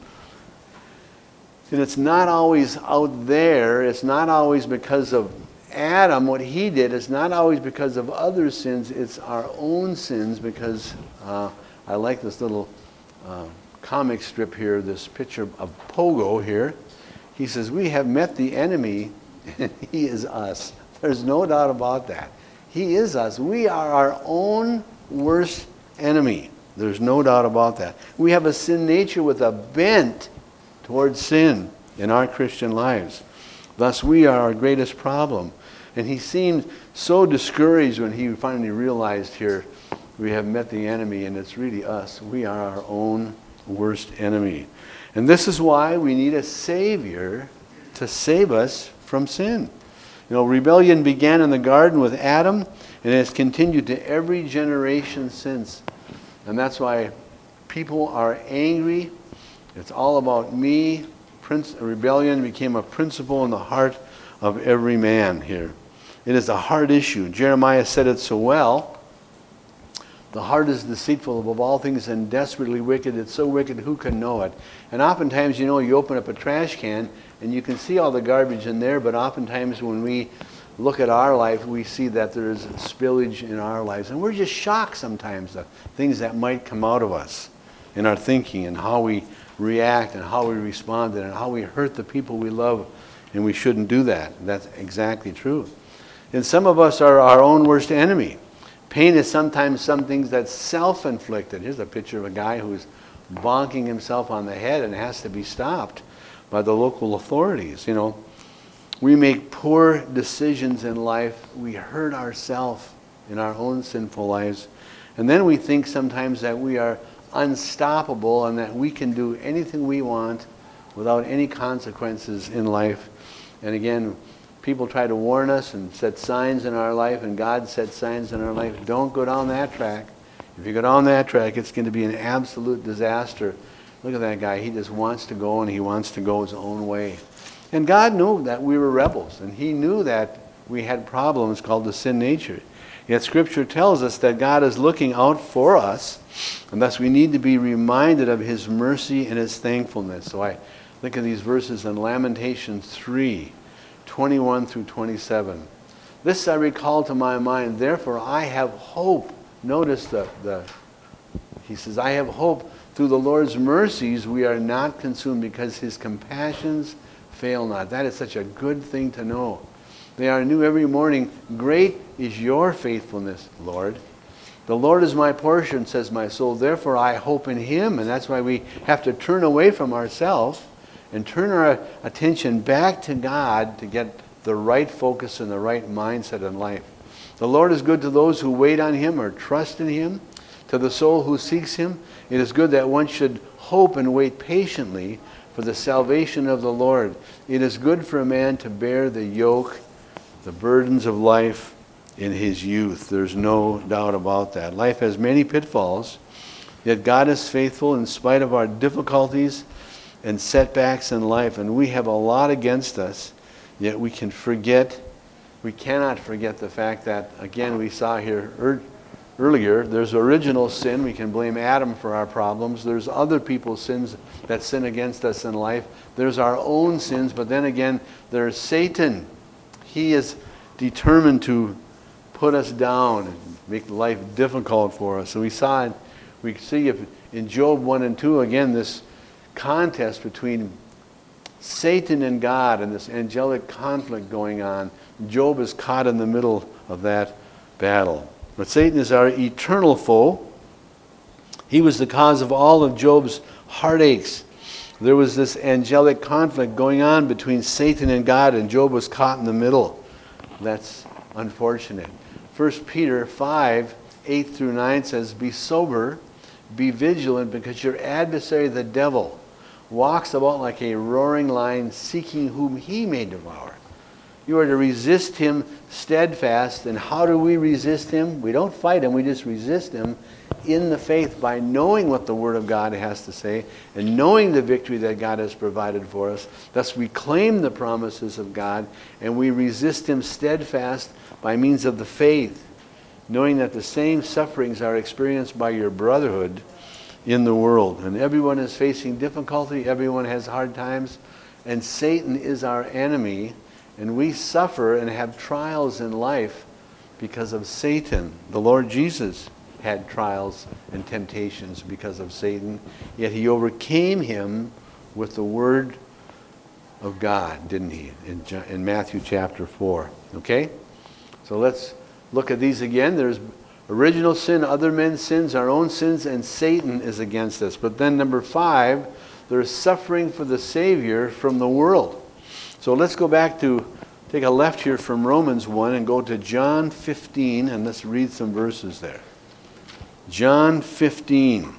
[SPEAKER 1] And it's not always out there. It's not always because of Adam, what he did. It's not always because of other sins. It's our own sins because uh, I like this little uh, comic strip here, this picture of Pogo here. He says, we have met the enemy, and he is us. There's no doubt about that. He is us. We are our own worst enemy. There's no doubt about that. We have a sin nature with a bent towards sin in our Christian lives. Thus, we are our greatest problem. And he seemed so discouraged when he finally realized here, we have met the enemy, and it's really us. We are our own worst enemy. And this is why we need a Savior to save us from sin. You know, rebellion began in the garden with Adam, and has continued to every generation since. And that's why people are angry. It's all about me. Prince, rebellion became a principle in the heart of every man here. It is a hard issue. Jeremiah said it so well. The heart is deceitful above all things and desperately wicked. It's so wicked, who can know it? And oftentimes, you know, you open up a trash can and you can see all the garbage in there, but oftentimes when we look at our life, we see that there's spillage in our lives. And we're just shocked sometimes at things that might come out of us in our thinking and how we react and how we respond and how we hurt the people we love. And we shouldn't do that. That's exactly true. And some of us are our own worst enemy. Pain is sometimes some things that's self-inflicted. Here's a picture of a guy who's bonking himself on the head and has to be stopped by the local authorities. You know, we make poor decisions in life. We hurt ourselves in our own sinful lives. And then we think sometimes that we are unstoppable and that we can do anything we want without any consequences in life. And again, people try to warn us and set signs in our life, and God set signs in our life. Don't go down that track. If you go down that track, it's going to be an absolute disaster. Look at that guy. He just wants to go, and he wants to go his own way. And God knew that we were rebels, and he knew that we had problems called the sin nature. Yet Scripture tells us that God is looking out for us, and thus we need to be reminded of his mercy and his thankfulness. So I look at these verses in Lamentations three, twenty-one through twenty-seven. This I recall to my mind, therefore I have hope. Notice the, the he says, I have hope. Through the Lord's mercies we are not consumed, because his compassions fail not. That is such a good thing to know. They are new every morning. Great is your faithfulness, Lord. The Lord is my portion, says my soul. Therefore I hope in him. And that's why we have to turn away from ourselves and turn our attention back to God to get the right focus and the right mindset in life. The Lord is good to those who wait on him or trust in him. To the soul who seeks him, it is good that one should hope and wait patiently for the salvation of the Lord. It is good for a man to bear the yoke, the burdens of life in his youth. There's no doubt about that. Life has many pitfalls, yet God is faithful in spite of our difficulties and setbacks in life. And we have a lot against us, yet we can forget, we cannot forget the fact that, again, we saw here er, earlier, there's original sin. We can blame Adam for our problems. There's other people's sins that sin against us in life. There's our own sins, but then again, there's Satan. He is determined to put us down and make life difficult for us. So we saw it, we see if in Job one and two, again, this contest between Satan and God and this angelic conflict going on. Job is caught in the middle of that battle. But Satan is our eternal foe. He was the cause of all of Job's heartaches. There was this angelic conflict going on between Satan and God, and Job was caught in the middle. That's unfortunate. First Peter five, eight through nine says, be sober, be vigilant, because your adversary the devil walks about like a roaring lion, seeking whom he may devour. You are to resist him steadfast. And how do we resist him? We don't fight him, we just resist him in the faith by knowing what the Word of God has to say and knowing the victory that God has provided for us. Thus we claim the promises of God, and we resist him steadfast by means of the faith, knowing that the same sufferings are experienced by your brotherhood in the world. And everyone is facing difficulty, everyone has hard times, and Satan is our enemy, and we suffer and have trials in life because of Satan. The Lord Jesus had trials and temptations because of Satan, yet he overcame him with the Word of God, didn't he, in, in Matthew chapter four. Okay? So let's look at these again. There's original sin, other men's sins, our own sins, and Satan is against us. But then number five, there's suffering for the Savior from the world. So let's go back to, take a left here from Romans one and go to John fifteen, and let's read some verses there. John fifteen.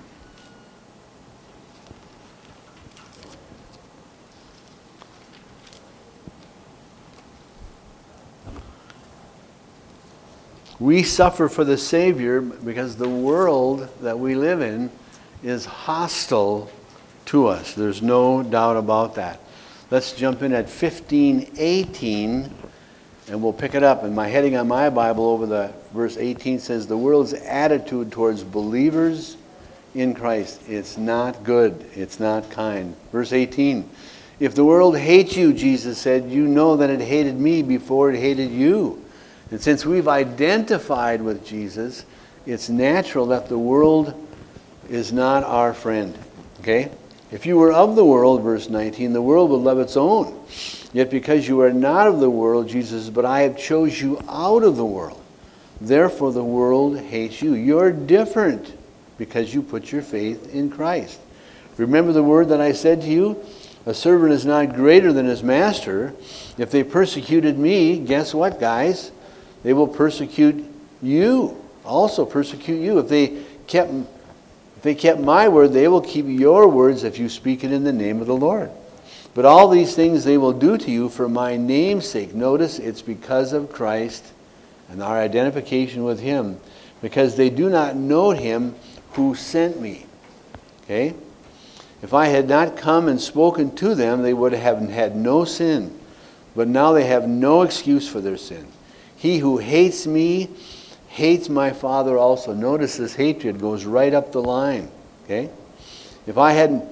[SPEAKER 1] We suffer for the Savior because the world that we live in is hostile to us. There's no doubt about that. Let's jump in at fifteen eighteen, and we'll pick it up. And my heading on my Bible over the verse eighteen says, the world's attitude towards believers in Christ, it's not good, it's not kind. Verse eighteen, if the world hates you, Jesus said, you know that it hated me before it hated you. And since we've identified with Jesus, it's natural that the world is not our friend. Okay? If you were of the world, verse nineteen, the world would love its own. Yet because you are not of the world, Jesus says, but I have chose you out of the world. Therefore the world hates you. You're different because you put your faith in Christ. Remember the word that I said to you? A servant is not greater than his master. If they persecuted me, guess what, guys? They will persecute you. Also persecute you. If they kept If they kept my word, they will keep your words if you speak it in the name of the Lord. But all these things they will do to you for my name's sake. Notice it's because of Christ and our identification with him. Because they do not know him who sent me. Okay? If I had not come and spoken to them, they would have had no sin. But now they have no excuse for their sin. He who hates me hates my Father also. Notice this hatred goes right up the line. Okay? If I hadn't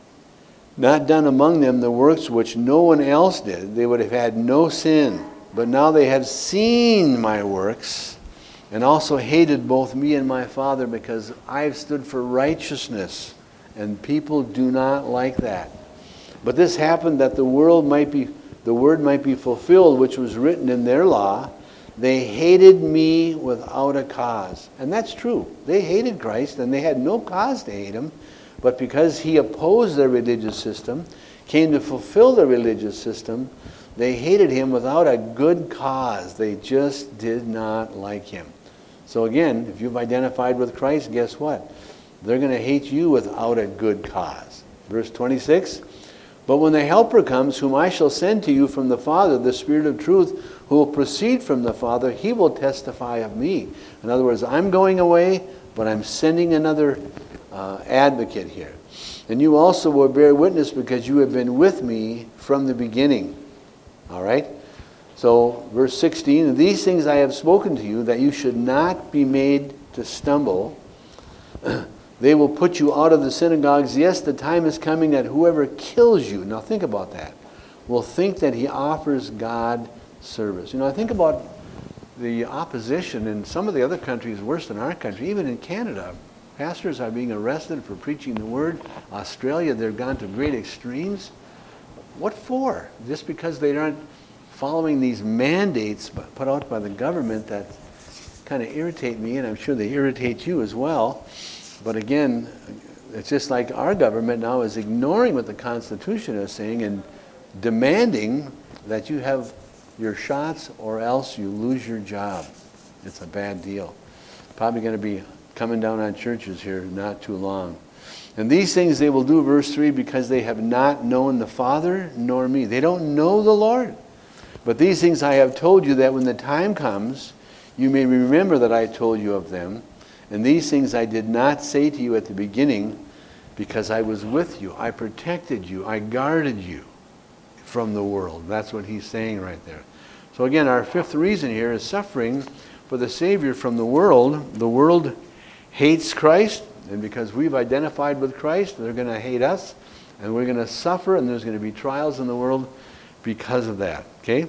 [SPEAKER 1] not done among them the works which no one else did, they would have had no sin. But now they have seen my works and also hated both me and my Father, because I have stood for righteousness, and people do not like that. But this happened that the world might be, the word might be fulfilled, which was written in their law. They hated me without a cause. And that's true. They hated Christ, and they had no cause to hate him. But because he opposed their religious system, came to fulfill their religious system, they hated him without a good cause. They just did not like him. So again, if you've identified with Christ, guess what? They're going to hate you without a good cause. Verse twenty-six, but when the Helper comes, whom I shall send to you from the Father, the Spirit of truth, who will proceed from the Father, he will testify of me. In other words, I'm going away, but I'm sending another uh, advocate here. And you also will bear witness, because you have been with me from the beginning. All right? So, verse sixteen, these things I have spoken to you, that you should not be made to stumble. They will put you out of the synagogues. Yes, the time is coming that whoever kills you, now think about that, will think that he offers God service. You know, I think about the opposition in some of the other countries worse than our country, even in Canada. Pastors are being arrested for preaching the word. Australia, they've gone to great extremes. What for? Just because they aren't following these mandates put out by the government that kind of irritate me, and I'm sure they irritate you as well. But again, it's just like our government now is ignoring what the Constitution is saying and demanding that you have your shots or else you lose your job. It's a bad deal. Probably going to be coming down on churches here not too long. And these things they will do, verse three, because they have not known the Father nor me. They don't know the Lord. But these things I have told you, that when the time comes, you may remember that I told you of them. And these things I did not say to you at the beginning, because I was with you. I protected you. I guarded you from the world. That's what he's saying right there. So again, our fifth reason here is suffering for the Savior from the world. The world hates Christ, and because we've identified with Christ, they're going to hate us, and we're going to suffer, and there's going to be trials in the world because of that. Okay?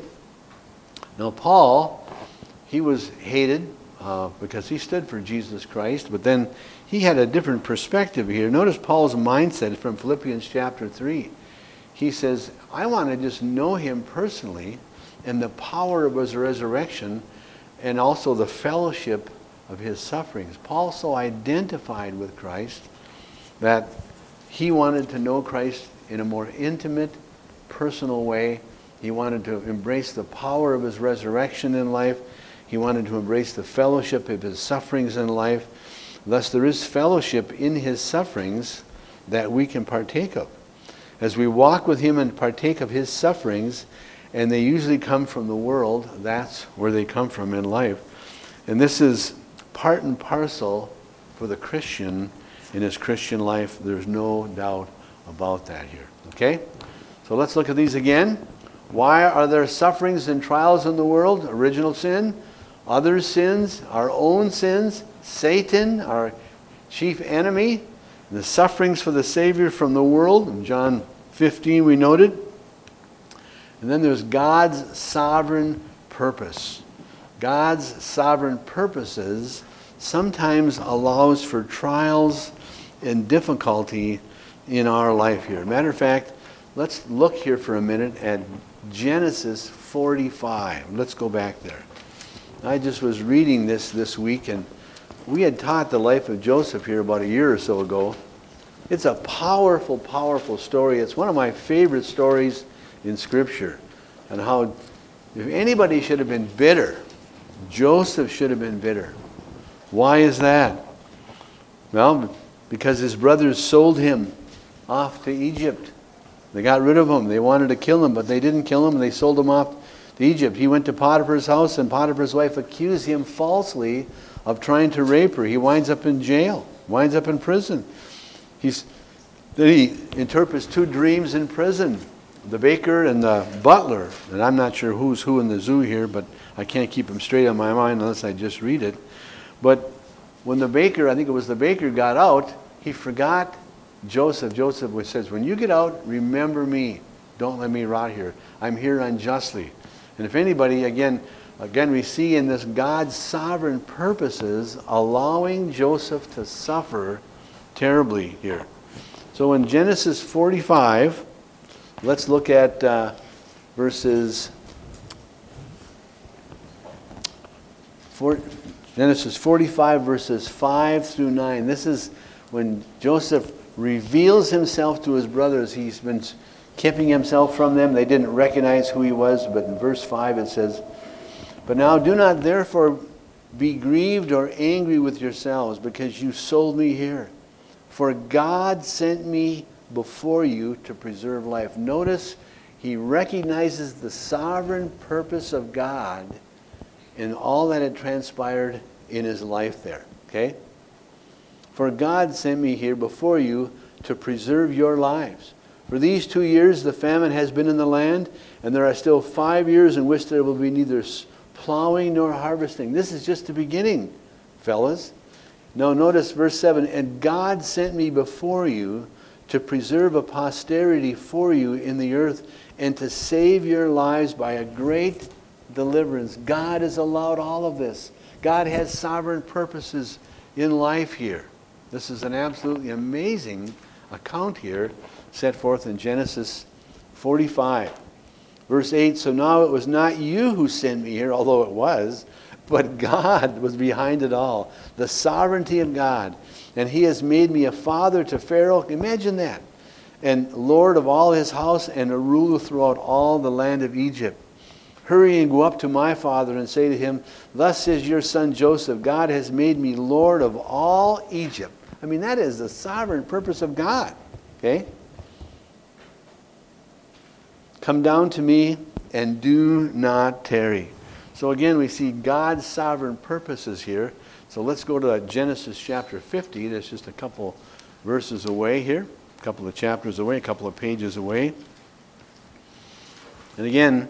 [SPEAKER 1] Now Paul, he was hated uh, because he stood for Jesus Christ, but then he had a different perspective here. Notice Paul's mindset from Philippians chapter three. He says, I want to just know him personally and the power of his resurrection and also the fellowship of his sufferings. Paul so identified with Christ that he wanted to know Christ in a more intimate, personal way. He wanted to embrace the power of his resurrection in life. He wanted to embrace the fellowship of his sufferings in life. Thus there is fellowship in his sufferings that we can partake of. As we walk with him and partake of his sufferings, and they usually come from the world, that's where they come from in life. And this is part and parcel for the Christian in his Christian life. There's no doubt about that here. Okay? So let's look at these again. Why are there sufferings and trials in the world? Original sin, other sins, our own sins, Satan, our chief enemy, the sufferings for the Savior from the world. In John fifteen we noted. And then there's God's sovereign purpose. God's sovereign purposes sometimes allows for trials and difficulty in our life here. Matter of fact, let's look here for a minute at Genesis forty-five. Let's go back there. I just was reading this this week, and we had taught the life of Joseph here about a year or so ago. It's a powerful, powerful story. It's one of my favorite stories in Scripture, and how if anybody should have been bitter, Joseph should have been bitter. Why is that? Well, because his brothers sold him off to Egypt. They got rid of him. They wanted to kill him, but they didn't kill him. They sold him off to Egypt. He went to Potiphar's house, and Potiphar's wife accused him falsely of trying to rape her. He winds up in jail, winds up in prison. He's, then he interprets two dreams in prison, the baker and the butler. And I'm not sure who's who in the zoo here, but I can't keep them straight on my mind unless I just read it. But when the baker, I think it was the baker, got out, he forgot Joseph. Joseph says, when you get out, remember me. Don't let me rot here. I'm here unjustly. And if anybody, again, again we see in this God's sovereign purposes allowing Joseph to suffer terribly here. So in Genesis forty-five, let's look at uh, verses four, Genesis forty-five, verses five through nine. This is when Joseph reveals himself to his brothers. He's been keeping himself from them. They didn't recognize who he was, but in verse five it says, "But now do not therefore be grieved or angry with yourselves, because you sold me here. For God sent me before you to preserve life." Notice he recognizes the sovereign purpose of God in all that had transpired in his life there. Okay? "For God sent me here before you to preserve your lives. For these two years the famine has been in the land, and there are still five years in which there will be neither plowing nor harvesting." This is just the beginning, fellas. Now notice verse seven, "And God sent me before you to preserve a posterity for you in the earth, and to save your lives by a great deliverance." God has allowed all of this. God has sovereign purposes in life here. This is an absolutely amazing account here set forth in Genesis forty-five. Verse eight, "So now it was not you who sent me here," although it was, "but God was behind it all." The sovereignty of God. "And he has made me a father to Pharaoh." Imagine that. "And Lord of all his house, and a ruler throughout all the land of Egypt. Hurry and go up to my father and say to him, 'Thus says your son Joseph, God has made me Lord of all Egypt.'" I mean, that is the sovereign purpose of God. Okay? "Come down to me and do not tarry." So again, we see God's sovereign purposes here. So let's go to Genesis chapter fifty. That's just a couple verses away here, a couple of chapters away, a couple of pages away. And again,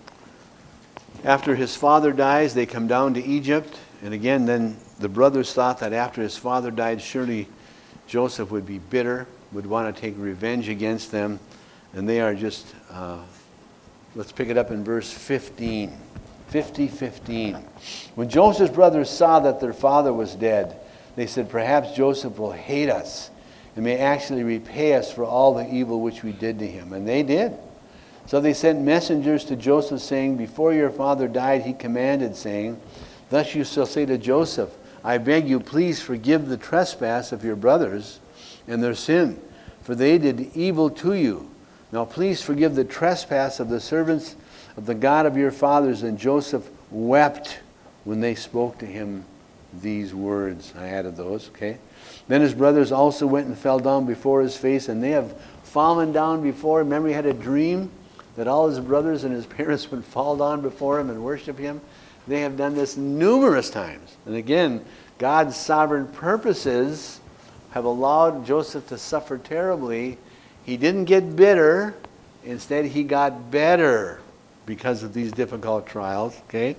[SPEAKER 1] after his father dies, they come down to Egypt. And again, then the brothers thought that after his father died, surely Joseph would be bitter, would want to take revenge against them. And they are just, uh, let's pick it up in verse fifteen. fifty fifteen. "When Joseph's brothers saw that their father was dead, they said, 'Perhaps Joseph will hate us and may actually repay us for all the evil which we did to him.' And they did. So they sent messengers to Joseph, saying, 'Before your father died, he commanded, saying, Thus you shall say to Joseph, I beg you, please forgive the trespass of your brothers and their sin, for they did evil to you. Now please forgive the trespass of the servants of the God of your fathers.' And Joseph wept when they spoke to him these words." I added those, okay? "Then his brothers also went and fell down before his face, and they have fallen down before him." Remember, he had a dream that all his brothers and his parents would fall down before him and worship him. They have done this numerous times. And again, God's sovereign purposes have allowed Joseph to suffer terribly. He didn't get bitter. Instead, he got better because of these difficult trials. Okay?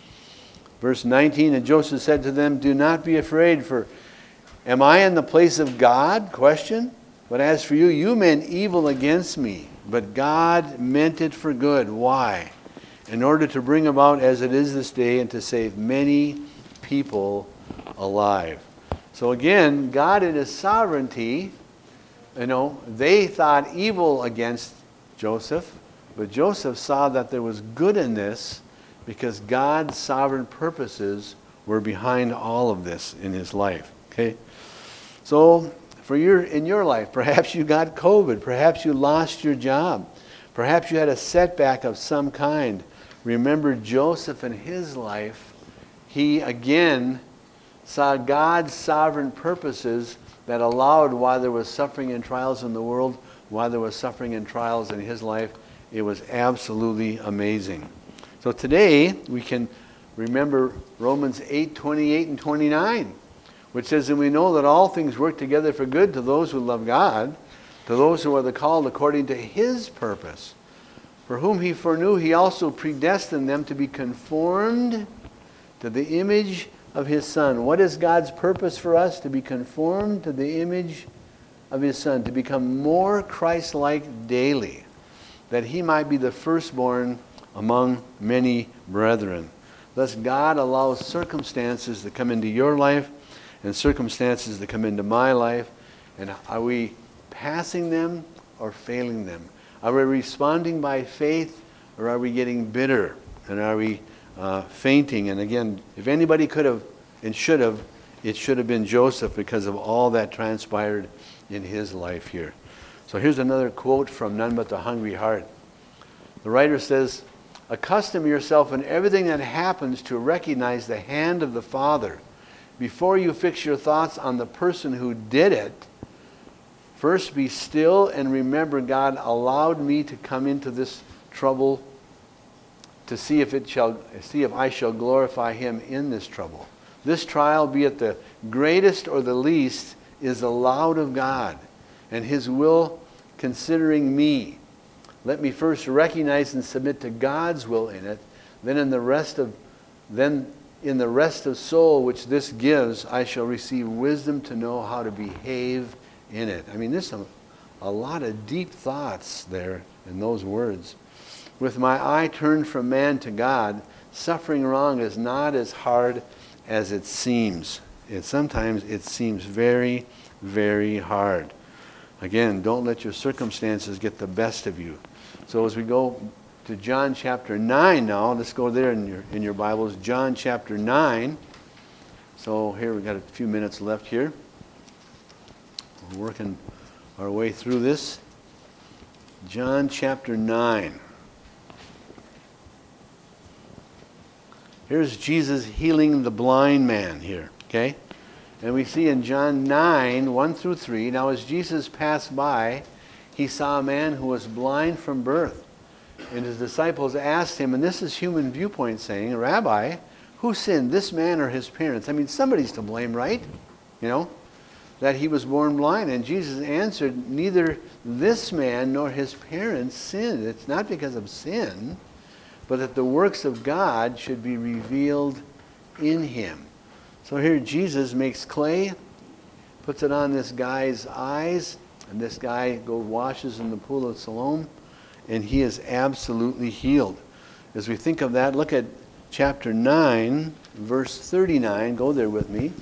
[SPEAKER 1] Verse nineteen, "And Joseph said to them, 'Do not be afraid, for am I in the place of God?' Question. 'But as for you, you meant evil against me, but God meant it for good.' Why? In order to bring about as it is this day, and to save many people alive." So again, God in his sovereignty, you know, they thought evil against Joseph, but Joseph saw that there was good in this because God's sovereign purposes were behind all of this in his life. Okay? So for your in your life, perhaps you got COVID, perhaps you lost your job, perhaps you had a setback of some kind. Remember Joseph in his life, he again saw God's sovereign purposes that allowed, while there was suffering and trials in the world, while there was suffering and trials in his life. It was absolutely amazing. So today we can remember Romans eight, twenty-eight and twenty-nine, which says, and we know that all things work together for good to those who love God, to those who are the called according to his purpose. For whom he foreknew, he also predestined them to be conformed to the image of his Son. What is God's purpose for us? To be conformed to the image of his Son, to become more Christ-like daily, that he might be the firstborn among many brethren. Thus God allows circumstances to come into your life and circumstances to come into my life. And are we passing them or failing them? Are we responding by faith, or are we getting bitter? And are we uh, fainting? And again, if anybody could have and should have, it should have been Joseph, because of all that transpired in his life here. So here's another quote from None But the Hungry Heart. The writer says, accustom yourself in everything that happens to recognize the hand of the Father. Before you fix your thoughts on the person who did it, first be still and remember God allowed me to come into this trouble to see if it shall see if I shall glorify him in this trouble. This trial, be it the greatest or the least, is allowed of God and his will considering me. Let me first recognize and submit to God's will in it. Then in the rest of then in the rest of soul which this gives, I shall receive wisdom to know how to behave in it. I mean, there's some, a lot of deep thoughts there in those words. With my eye turned from man to God, suffering wrong is not as hard as it seems. It sometimes it seems very, very hard. Again, don't let your circumstances get the best of you. So as we go to John chapter nine now, let's go there in your in your Bibles. John chapter nine. So here we've got a few minutes left here. We're working our way through this. John chapter nine. Here's Jesus healing the blind man here, okay? And we see in John nine, one through three, now as Jesus passed by, he saw a man who was blind from birth. And his disciples asked him, and this is human viewpoint saying, Rabbi, who sinned, this man or his parents? I mean, somebody's to blame, right? You know, that he was born blind. And Jesus answered, neither this man nor his parents sinned. It's not because of sin, but that the works of God should be revealed in him. So here Jesus makes clay, puts it on this guy's eyes, and this guy goes washes in the pool of Siloam, and he is absolutely healed. As we think of that, look at chapter nine, verse thirty-nine. Go there with me.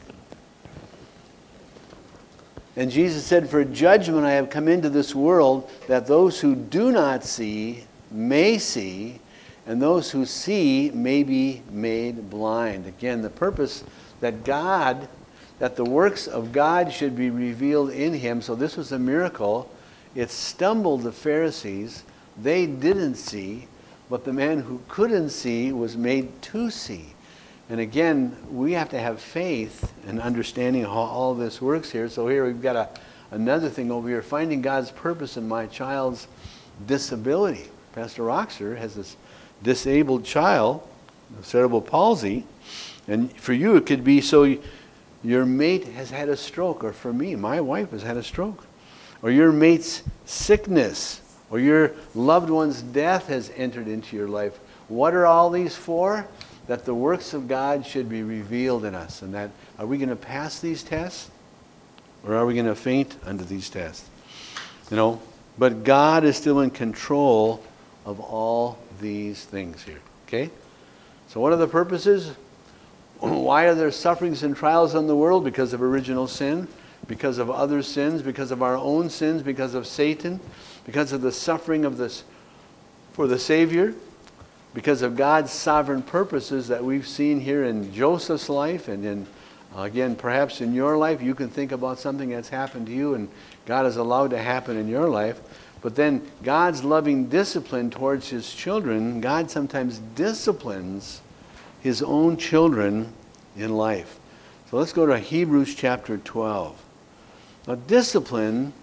[SPEAKER 1] And Jesus said, for judgment I have come into this world, that those who do not see may see, and those who see may be made blind. Again, the purpose that God, that the works of God should be revealed in him. So this was a miracle. It stumbled the Pharisees. They didn't see, but the man who couldn't see was made to see. And again, we have to have faith and understanding how all this works here. So here we've got a, another thing over here, finding God's purpose in my child's disability. Pastor Roxer has this disabled child, cerebral palsy, and for you it could be so your mate has had a stroke, or for me, my wife has had a stroke, or your mate's sickness, or your loved one's death has entered into your life. What are all these for? That the works of God should be revealed in us. And that, are we going to pass these tests? Or are we going to faint under these tests? You know, but God is still in control of all these things here. Okay? So what are the purposes? Why are there sufferings and trials in the world? Because of original sin, because of other sins, because of our own sins, because of Satan, because of the suffering of this for the Savior, because of God's sovereign purposes that we've seen here in Joseph's life, and in, again, perhaps in your life. You can think about something that's happened to you and God has allowed to happen in your life. But then God's loving discipline towards his children, God sometimes disciplines his own children in life. So let's go to Hebrews chapter twelve. Now, discipline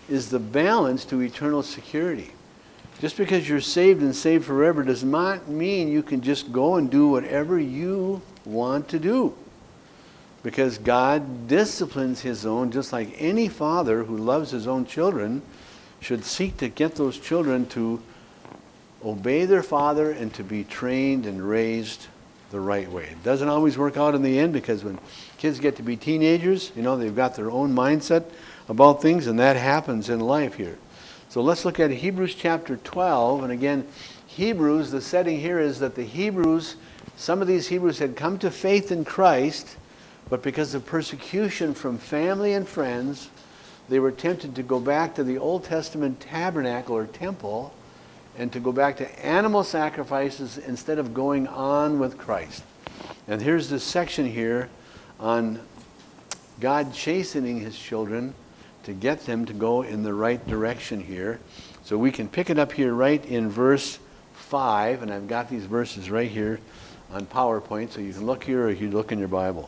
[SPEAKER 1] is the balance to eternal security. Just because you're saved and saved forever does not mean you can just go and do whatever you want to do. Because God disciplines his own, just like any father who loves his own children should seek to get those children to obey their father and to be trained and raised the right way. It doesn't always work out in the end, because when kids get to be teenagers, you know, they've got their own mindset about things, and that happens in life here. So let's look at Hebrews chapter twelve. And again, Hebrews, the setting here is that the Hebrews, some of these Hebrews had come to faith in Christ, but because of persecution from family and friends, they were tempted to go back to the Old Testament tabernacle or temple and to go back to animal sacrifices instead of going on with Christ. And here's this section here on God chastening his children to get them to go in the right direction here. So we can pick it up here right in verse five, and I've got these verses right here on PowerPoint, so you can look here or you can look in your Bible.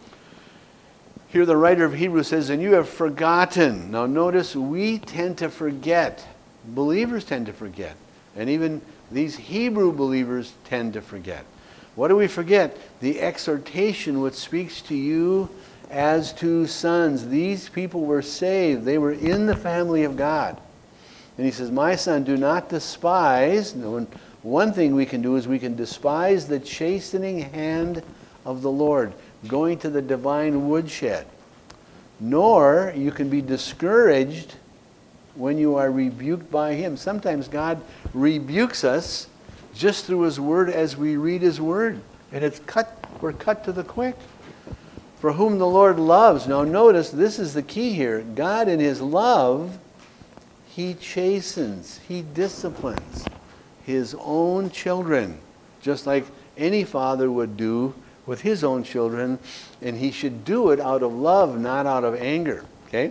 [SPEAKER 1] Here the writer of Hebrews says, and you have forgotten. Now notice, we tend to forget. Believers tend to forget. And even these Hebrew believers tend to forget. What do we forget? The exhortation which speaks to you as to sons. These people were saved. They were in the family of God. And he says, my son, do not despise. Now, one thing we can do is we can despise the chastening hand of the Lord, going to the divine woodshed. Nor you can be discouraged when you are rebuked by him. Sometimes God rebukes us just through his word as we read his word. And it's cut, we're cut to the quick. For whom the Lord loves. Now notice, this is the key here. God in his love, he chastens, he disciplines his own children, just like any father would do with his own children, and he should do it out of love, not out of anger. Okay?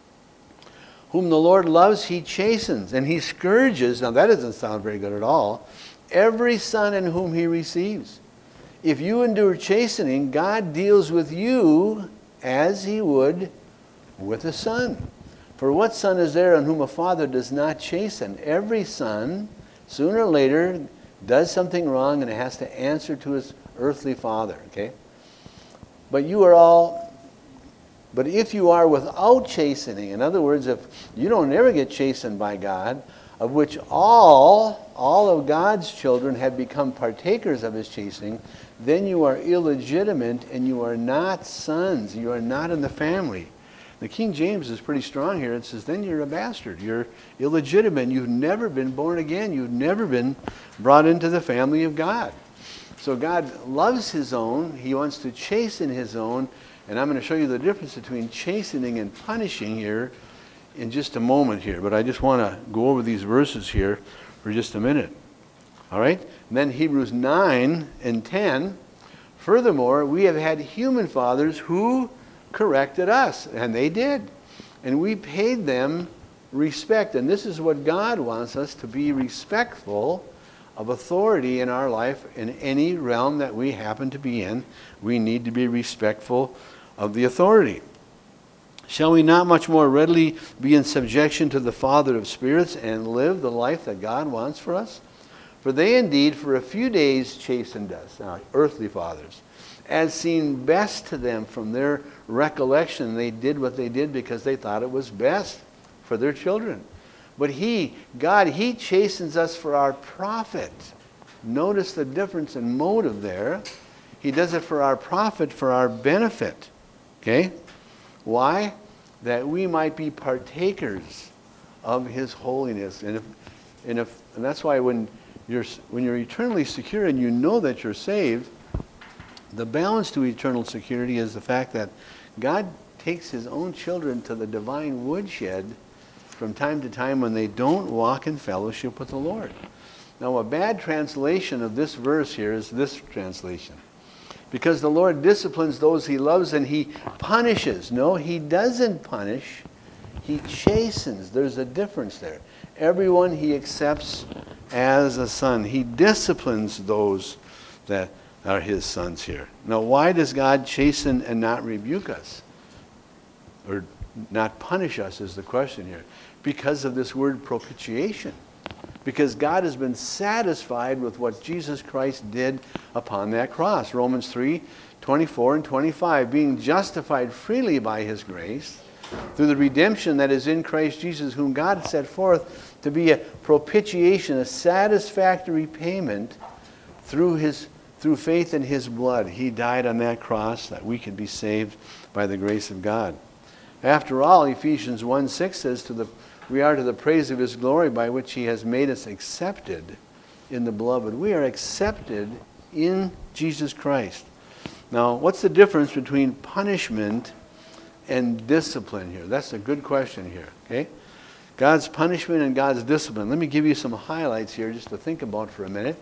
[SPEAKER 1] Whom the Lord loves, he chastens, and he scourges. Now that doesn't sound very good at all. Every son in whom he receives. If you endure chastening, God deals with you as he would with a son. For what son is there on whom a father does not chasten? Every son, sooner or later, does something wrong and has to answer to his earthly father. Okay? But you are all, but if you are without chastening, in other words, if you don't ever get chastened by God, of which all, all of God's children have become partakers of his chastening, then you are illegitimate and you are not sons. You are not in the family. The King James is pretty strong here. It says, then you're a bastard. You're illegitimate. You've never been born again. You've never been brought into the family of God. So God loves his own. He wants to chasten his own. And I'm going to show you the difference between chastening and punishing here in just a moment here. But I just want to go over these verses here for just a minute. All right? And then Hebrews nine and ten. Furthermore, we have had human fathers who corrected us. And they did. And we paid them respect. And this is what God wants us to be respectful of authority in our life in any realm that we happen to be in. We need to be respectful of the authority. Shall we not much more readily be in subjection to the Father of spirits and live the life that God wants for us? For they indeed for a few days chastened us, our earthly fathers, as seemed best to them from their recollection. They did what they did because they thought it was best for their children. But he, God, he chastens us for our profit. Notice the difference in motive there. He does it for our profit, for our benefit. Okay? Why? That we might be partakers of his holiness. And if, and if, and that's why when you're when you're eternally secure and you know that you're saved, the balance to eternal security is the fact that God takes his own children to the divine woodshed from time to time when they don't walk in fellowship with the Lord. Now, a bad translation of this verse here is this translation. Because the Lord disciplines those he loves and he punishes. No, he doesn't punish. He chastens. There's a difference there. Everyone he accepts as a son. He disciplines those that are his sons here. Now, why does God chasten and not rebuke us? Or not punish us is the question here. Because of this word propitiation. Because God has been satisfied with what Jesus Christ did upon that cross. Romans three, twenty-four and twenty-five. Being justified freely by his grace, through the redemption that is in Christ Jesus, whom God set forth to be a propitiation, a satisfactory payment through his through faith in his blood. He died on that cross that we could be saved by the grace of God. After all, Ephesians one six says, to the we are to the praise of his glory by which he has made us accepted in the beloved. We are accepted in Jesus Christ. Now, what's the difference between punishment and discipline here? That's a good question here, okay? God's punishment and God's discipline. Let me give you some highlights here just to think about for a minute.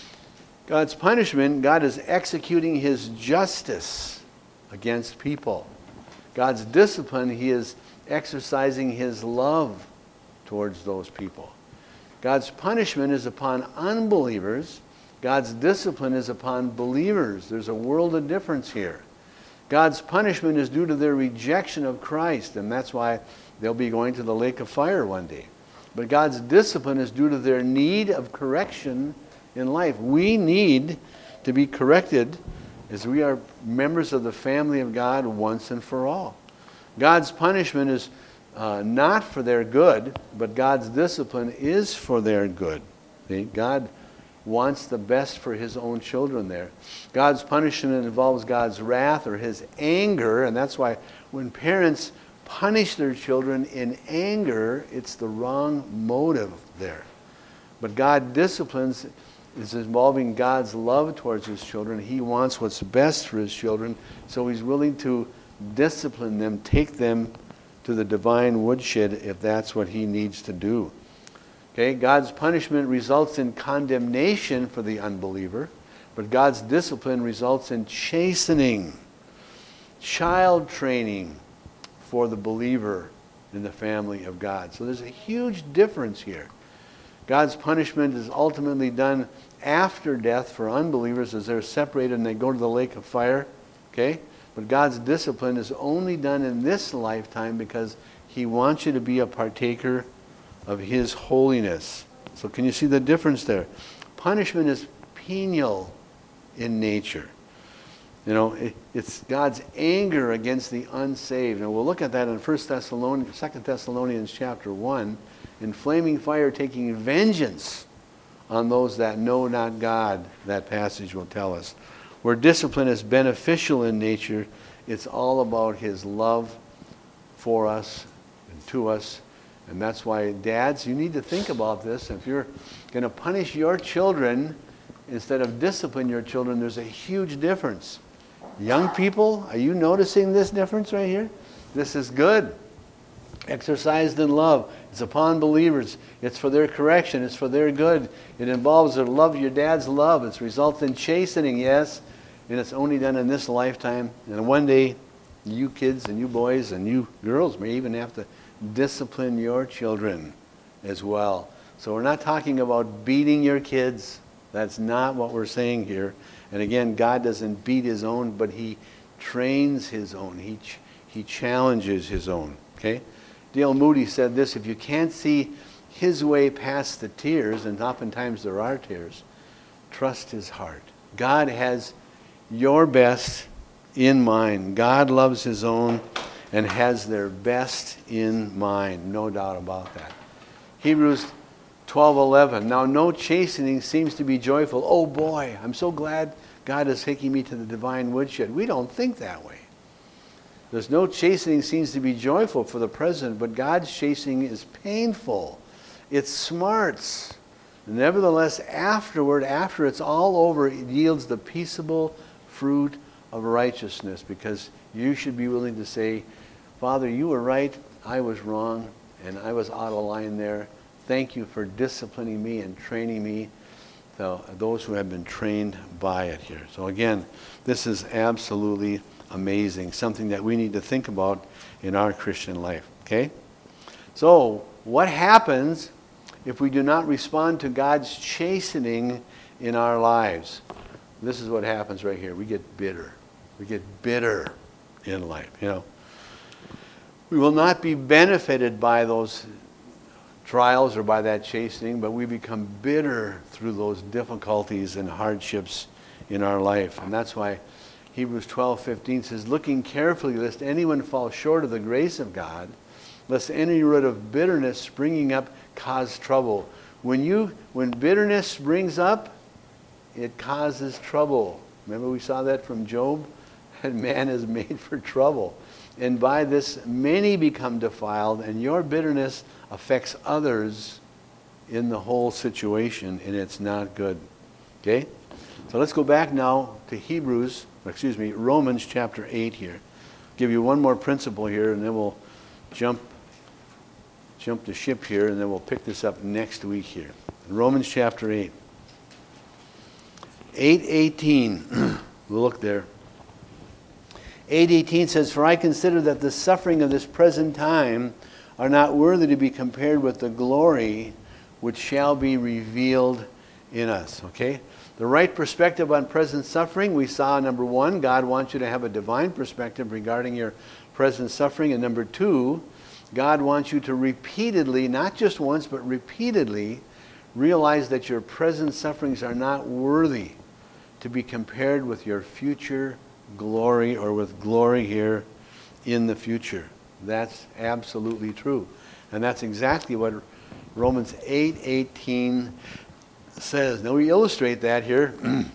[SPEAKER 1] God's punishment, God is executing his justice against people. God's discipline, he is exercising his love towards those people. God's punishment is upon unbelievers. God's discipline is upon believers. There's a world of difference here. God's punishment is due to their rejection of Christ, and that's why they'll be going to the lake of fire one day. But God's discipline is due to their need of correction in life. We need to be corrected as we are members of the family of God once and for all. God's punishment is uh, not for their good, but God's discipline is for their good. See? God wants the best for his own children there. God's punishment involves God's wrath or his anger, and that's why when parents punish their children in anger, it's the wrong motive there. But God disciplines is involving God's love towards his children. He wants what's best for his children, so he's willing to discipline them, take them to the divine woodshed if that's what he needs to do. Okay, God's punishment results in condemnation for the unbeliever, but God's discipline results in chastening, child training for the believer in the family of God. So there's a huge difference here. God's punishment is ultimately done after death for unbelievers as they're separated and they go to the lake of fire. Okay? But God's discipline is only done in this lifetime because he wants you to be a partaker of his holiness. So can you see the difference there? Punishment is penial in nature. You know, it, it's God's anger against the unsaved. And we'll look at that in First Thessalonians, Second Thessalonians chapter one, in flaming fire taking vengeance on those that know not God, that passage will tell us. Where discipline is beneficial in nature, it's all about his love for us and to us. And that's why, dads, you need to think about this. If you're going to punish your children instead of discipline your children, there's a huge difference. Young people, are you noticing this difference right here? This is good. Exercised in love. It's upon believers. It's for their correction. It's for their good. It involves their love, your dad's love. It's results in chastening, yes. And it's only done in this lifetime. And one day, you kids and you boys and you girls may even have to discipline your children as well. So we're not talking about beating your kids. That's not what we're saying here. And again, God doesn't beat his own, but he trains his own. He ch- he challenges his own. Okay? Dale Moody said this: if you can't see his way past the tears, and oftentimes there are tears, trust his heart. God has your best in mind. God loves his own and has their best in mind. No doubt about that. Hebrews twelve eleven. Now no chastening seems to be joyful. Oh boy, I'm so glad God is taking me to the divine woodshed. We don't think that way. There's no chastening seems to be joyful for the present, but God's chastening is painful. It smarts. Nevertheless, afterward, after it's all over, it yields the peaceable fruit of righteousness, because you should be willing to say, Father, you were right, I was wrong, and I was out of line there. Thank you for disciplining me and training me, so those who have been trained by it here. So again, this is absolutely amazing, something that we need to think about in our Christian life. Okay? So, what happens if we do not respond to God's chastening in our lives? This is what happens right here. We get bitter. We get bitter in life, you know. We will not be benefited by those trials or by that chastening, but we become bitter through those difficulties and hardships in our life. And that's why Hebrews twelve fifteen says, looking carefully lest anyone fall short of the grace of God, lest any root of bitterness springing up cause trouble. When you, when bitterness springs up, it causes trouble. Remember we saw that from Job? And man is made for trouble. And by this many become defiled, and your bitterness affects others in the whole situation, and it's not good. Okay? So let's go back now to Hebrews, excuse me, Romans chapter eight here. Give you one more principle here, and then we'll jump jump the ship here, and then we'll pick this up next week here. Romans chapter eight. eight eighteen. We'll look there. eight eighteen says, for I consider that the suffering of this present time are not worthy to be compared with the glory which shall be revealed in us. Okay? The right perspective on present suffering, we saw number one, God wants you to have a divine perspective regarding your present suffering. And number two, God wants you to repeatedly, not just once, but repeatedly realize that your present sufferings are not worthy to be compared with your future glory or with glory here in the future. That's absolutely true. And that's exactly what Romans eight eighteen says. Now we illustrate that here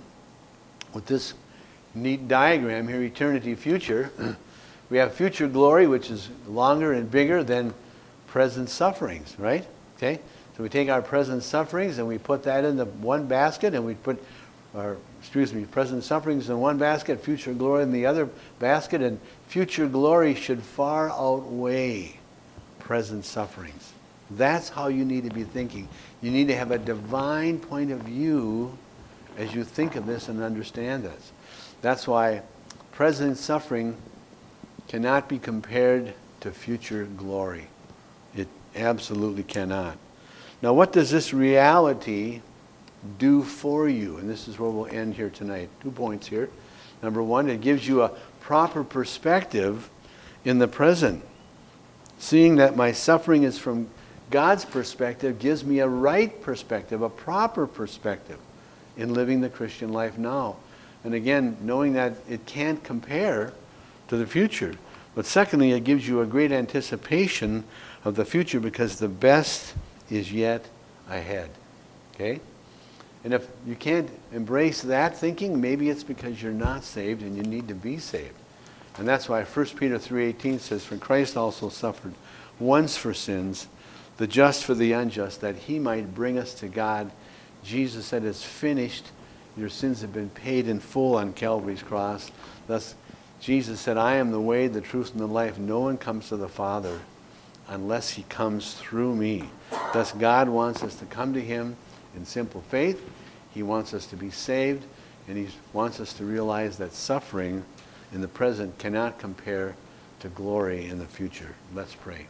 [SPEAKER 1] with this neat diagram here, eternity future. We have future glory, which is longer and bigger than present sufferings, right? Okay? So we take our present sufferings and we put that in the one basket, and we put our, excuse me, present sufferings in one basket, future glory in the other basket, and future glory should far outweigh present sufferings. That's how you need to be thinking. You need to have a divine point of view as you think of this and understand this. That's why present suffering cannot be compared to future glory. It absolutely cannot. Now, what does this reality do for you? And this is where we'll end here tonight. Two points here. Number one, it gives you a proper perspective in the present. Seeing that my suffering is from God's perspective gives me a right perspective, a proper perspective in living the Christian life now. And again, knowing that it can't compare to the future. But secondly, it gives you a great anticipation of the future because the best is yet ahead. Okay? And if you can't embrace that thinking, maybe it's because you're not saved and you need to be saved. And that's why First Peter three eighteen says, for Christ also suffered once for sins, the just for the unjust, that he might bring us to God. Jesus said, it's finished. Your sins have been paid in full on Calvary's cross. Thus, Jesus said, I am the way, the truth, and the life. No one comes to the Father unless he comes through me. Thus, God wants us to come to him in simple faith. He wants us to be saved, and he wants us to realize that suffering in the present cannot compare to glory in the future. Let's pray.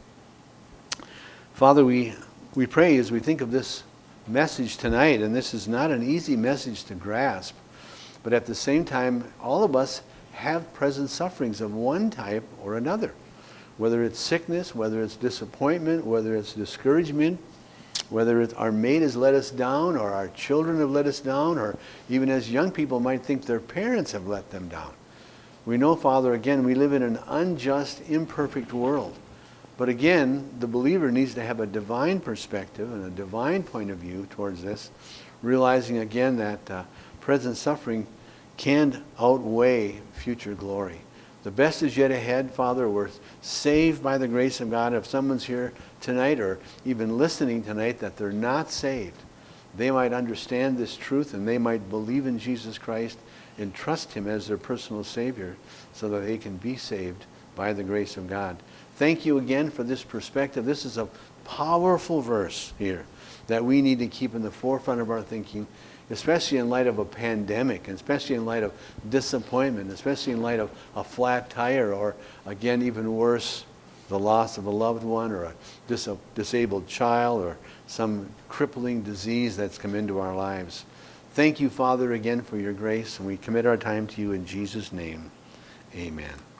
[SPEAKER 1] Father, we, we pray as we think of this message tonight, and this is not an easy message to grasp, but at the same time, all of us have present sufferings of one type or another. Whether it's sickness, whether it's disappointment, whether it's discouragement, whether it's our mate has let us down, or our children have let us down, or even as young people might think their parents have let them down. We know, Father, again, we live in an unjust, imperfect world. But again, the believer needs to have a divine perspective and a divine point of view towards this, realizing again that uh, present suffering can outweigh future glory. The best is yet ahead, Father. We're saved by the grace of God. If someone's here tonight or even listening tonight that they're not saved, they might understand this truth and they might believe in Jesus Christ and trust him as their personal Savior so that they can be saved by the grace of God. Thank you again for this perspective. This is a powerful verse here that we need to keep in the forefront of our thinking, especially in light of a pandemic, and especially in light of disappointment, especially in light of a flat tire, or again, even worse, the loss of a loved one, or a dis- disabled child, or some crippling disease that's come into our lives. Thank you, Father, again for your grace, and we commit our time to you in Jesus' name. Amen.